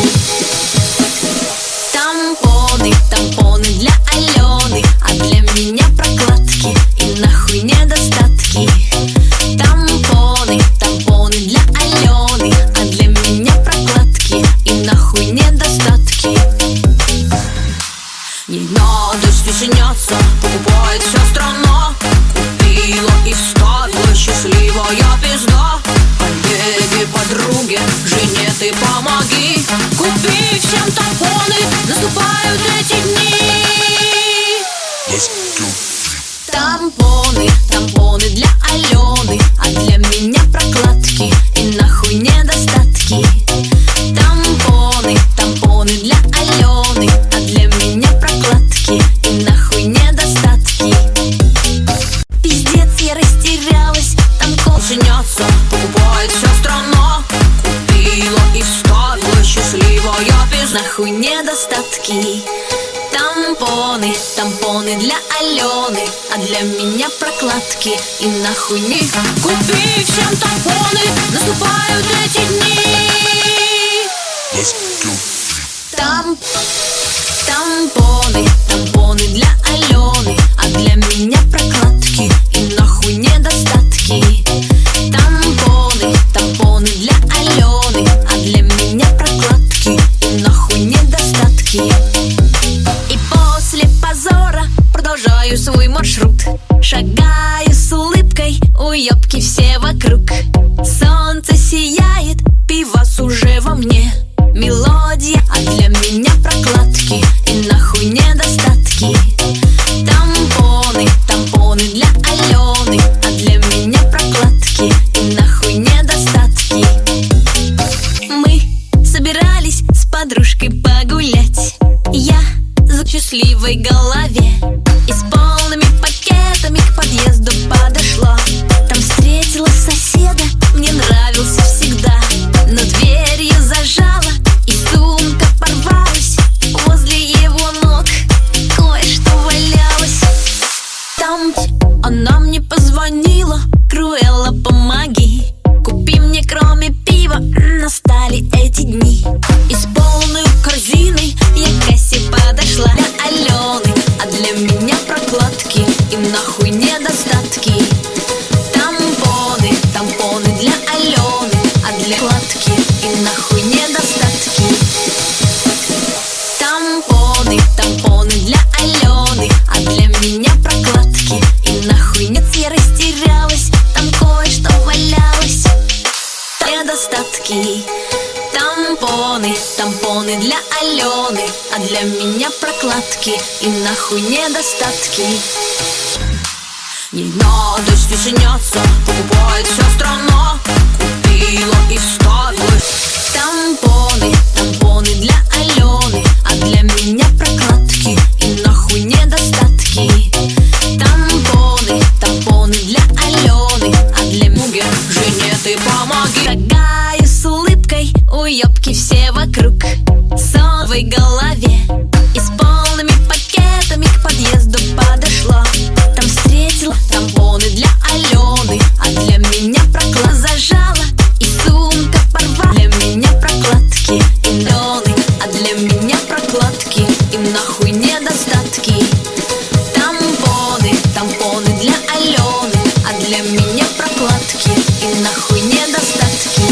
Тампоны, тампоны для Алены, а для меня прокладки и нахуй подруге, жене ты помоги. Купи всем тампоны, наступают эти дни. Тампоны, тампоны для Алены, а для меня прокладки и нахуй недостатки. Тампоны, тампоны для Алены, а для меня прокладки и нахуй недостатки. Пиздец, я растерялась, тампон женется, покупает вся страна. Купила и стала счастливая без нахуй недостатки. Тампоны, тампоны для Алены, а для меня прокладки и нахуй не. Купи всем тампоны, наступают эти дни. Тампоны, тампоны для Алены, а для меня прокладки и нахуй недостатки. Тампоны, тампоны для Алены, а для меня прокладки и нахуй недостатки. И после позора продолжаю свой маршрут. Шагаю с улыбкой, уёбки все вокруг. Солнце сияет, пивас уже во мне. Мелодия, а для меня прокладки и нахуй недостатки. Тампоны, тампоны для Алены, а для меня прокладки и нахуй недостатки. Мы собирались с подружкой погулять. Я за счастливой голове и с полными пакетами к подъезду подошла. Там встретила соседа, мне нравился всегда, но дверь я зажала и сумка порвалась. Возле его ног кое-что валялось. Там она мне позвонила: Круэлла, помоги, купи мне кроме пива. Настали эти дни, и с полной корзиной я к кассе подошла. Для Алены, а для меня прокладки и нахуй недостатки. Тампоны, тампоны для Алены, а для кладки и нахуй недостатки. Тампоны, тампоны для Алены, а для меня прокладки и нахуй нет. Я растерялась, там кое-что валялось. Недостатки. Тампоны, тампоны для Алены, а для меня прокладки и нахуй недостатки. Не надо стесняться, покупает вся страна. Купила и вставила. Тампоны, тампоны для Алены, а для меня прокладки и нахуй недостатки. Тампоны, тампоны для Алены, а для меня жене ты помоги. Шагаю с улыбкой, уёбки все вокруг. В своей голове и с полными пакетами к подъезду подошла. Там встретила тампоны для Алены, а для меня проклад зажала и сумка порвала. Для меня прокладки и Алены, а для меня прокладки и нахуй недостатки. Тампоны, тампоны для Алены, а для меня прокладки и нахуй недостатки.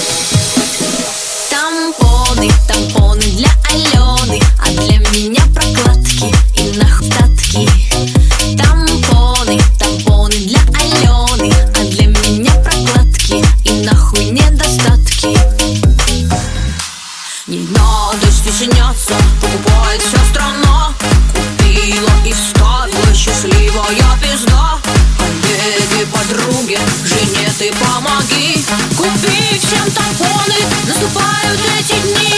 Тампоны, тампоны для Алены, а для меня прокладки и нахуй недостатки. Тампоны, тампоны для Алены, а для меня прокладки и нахуй недостатки. Не надо стесняться, покупает вся страна. Купила и вставила счастливая пизда. Коллеги, подруге, жене ты помоги. Купи всем тампоны, наступают эти дни.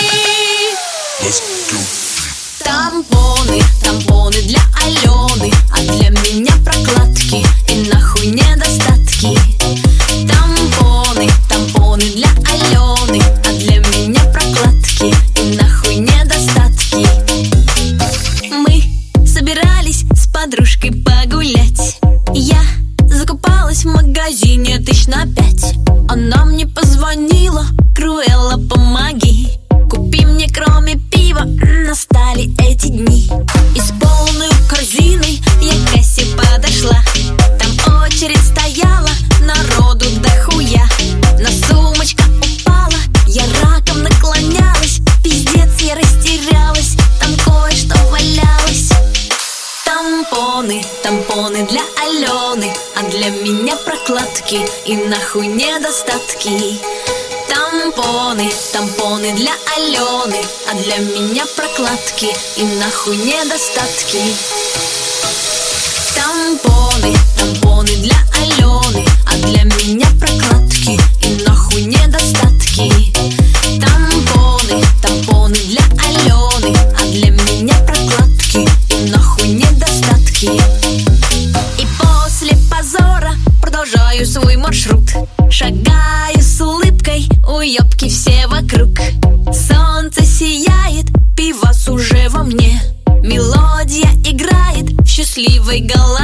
Тампоны, тампоны для Алены, а для меня прокладки и нахуй недостатки. Тампоны, тампоны для Алены, а для меня прокладки и нахуй недостатки. Мы собирались с подружкой погулять. Я закупалась в магазине тысяч на 5. Она мне позвонила: Круэлла, помоги, купи мне кроме пива. Настали эти дни, и с полной корзиной я к кассе подошла. Там очередь стояла, народу дохуя. Но сумочка упала, я раком наклонялась. Пиздец, я растерялась, там кое-что валялось. Тампоны, тампоны для Алены, а для меня прокладки и нахуй недостатки. Тампоны, тампоны для Алены, а для меня прокладки и нахуй недостатки. Тампоны, тампоны для Алены, а для меня прокладки и нахуй недостатки. Тампоны, тампоны для Алены, а для меня прокладки и нахуй недостатки. И после позора продолжаю свой маршрут. Шагаю с улыбкой, уёбки все вокруг. Солнце сияет, пивас уже во мне. Мелодия играет в счастливой голове.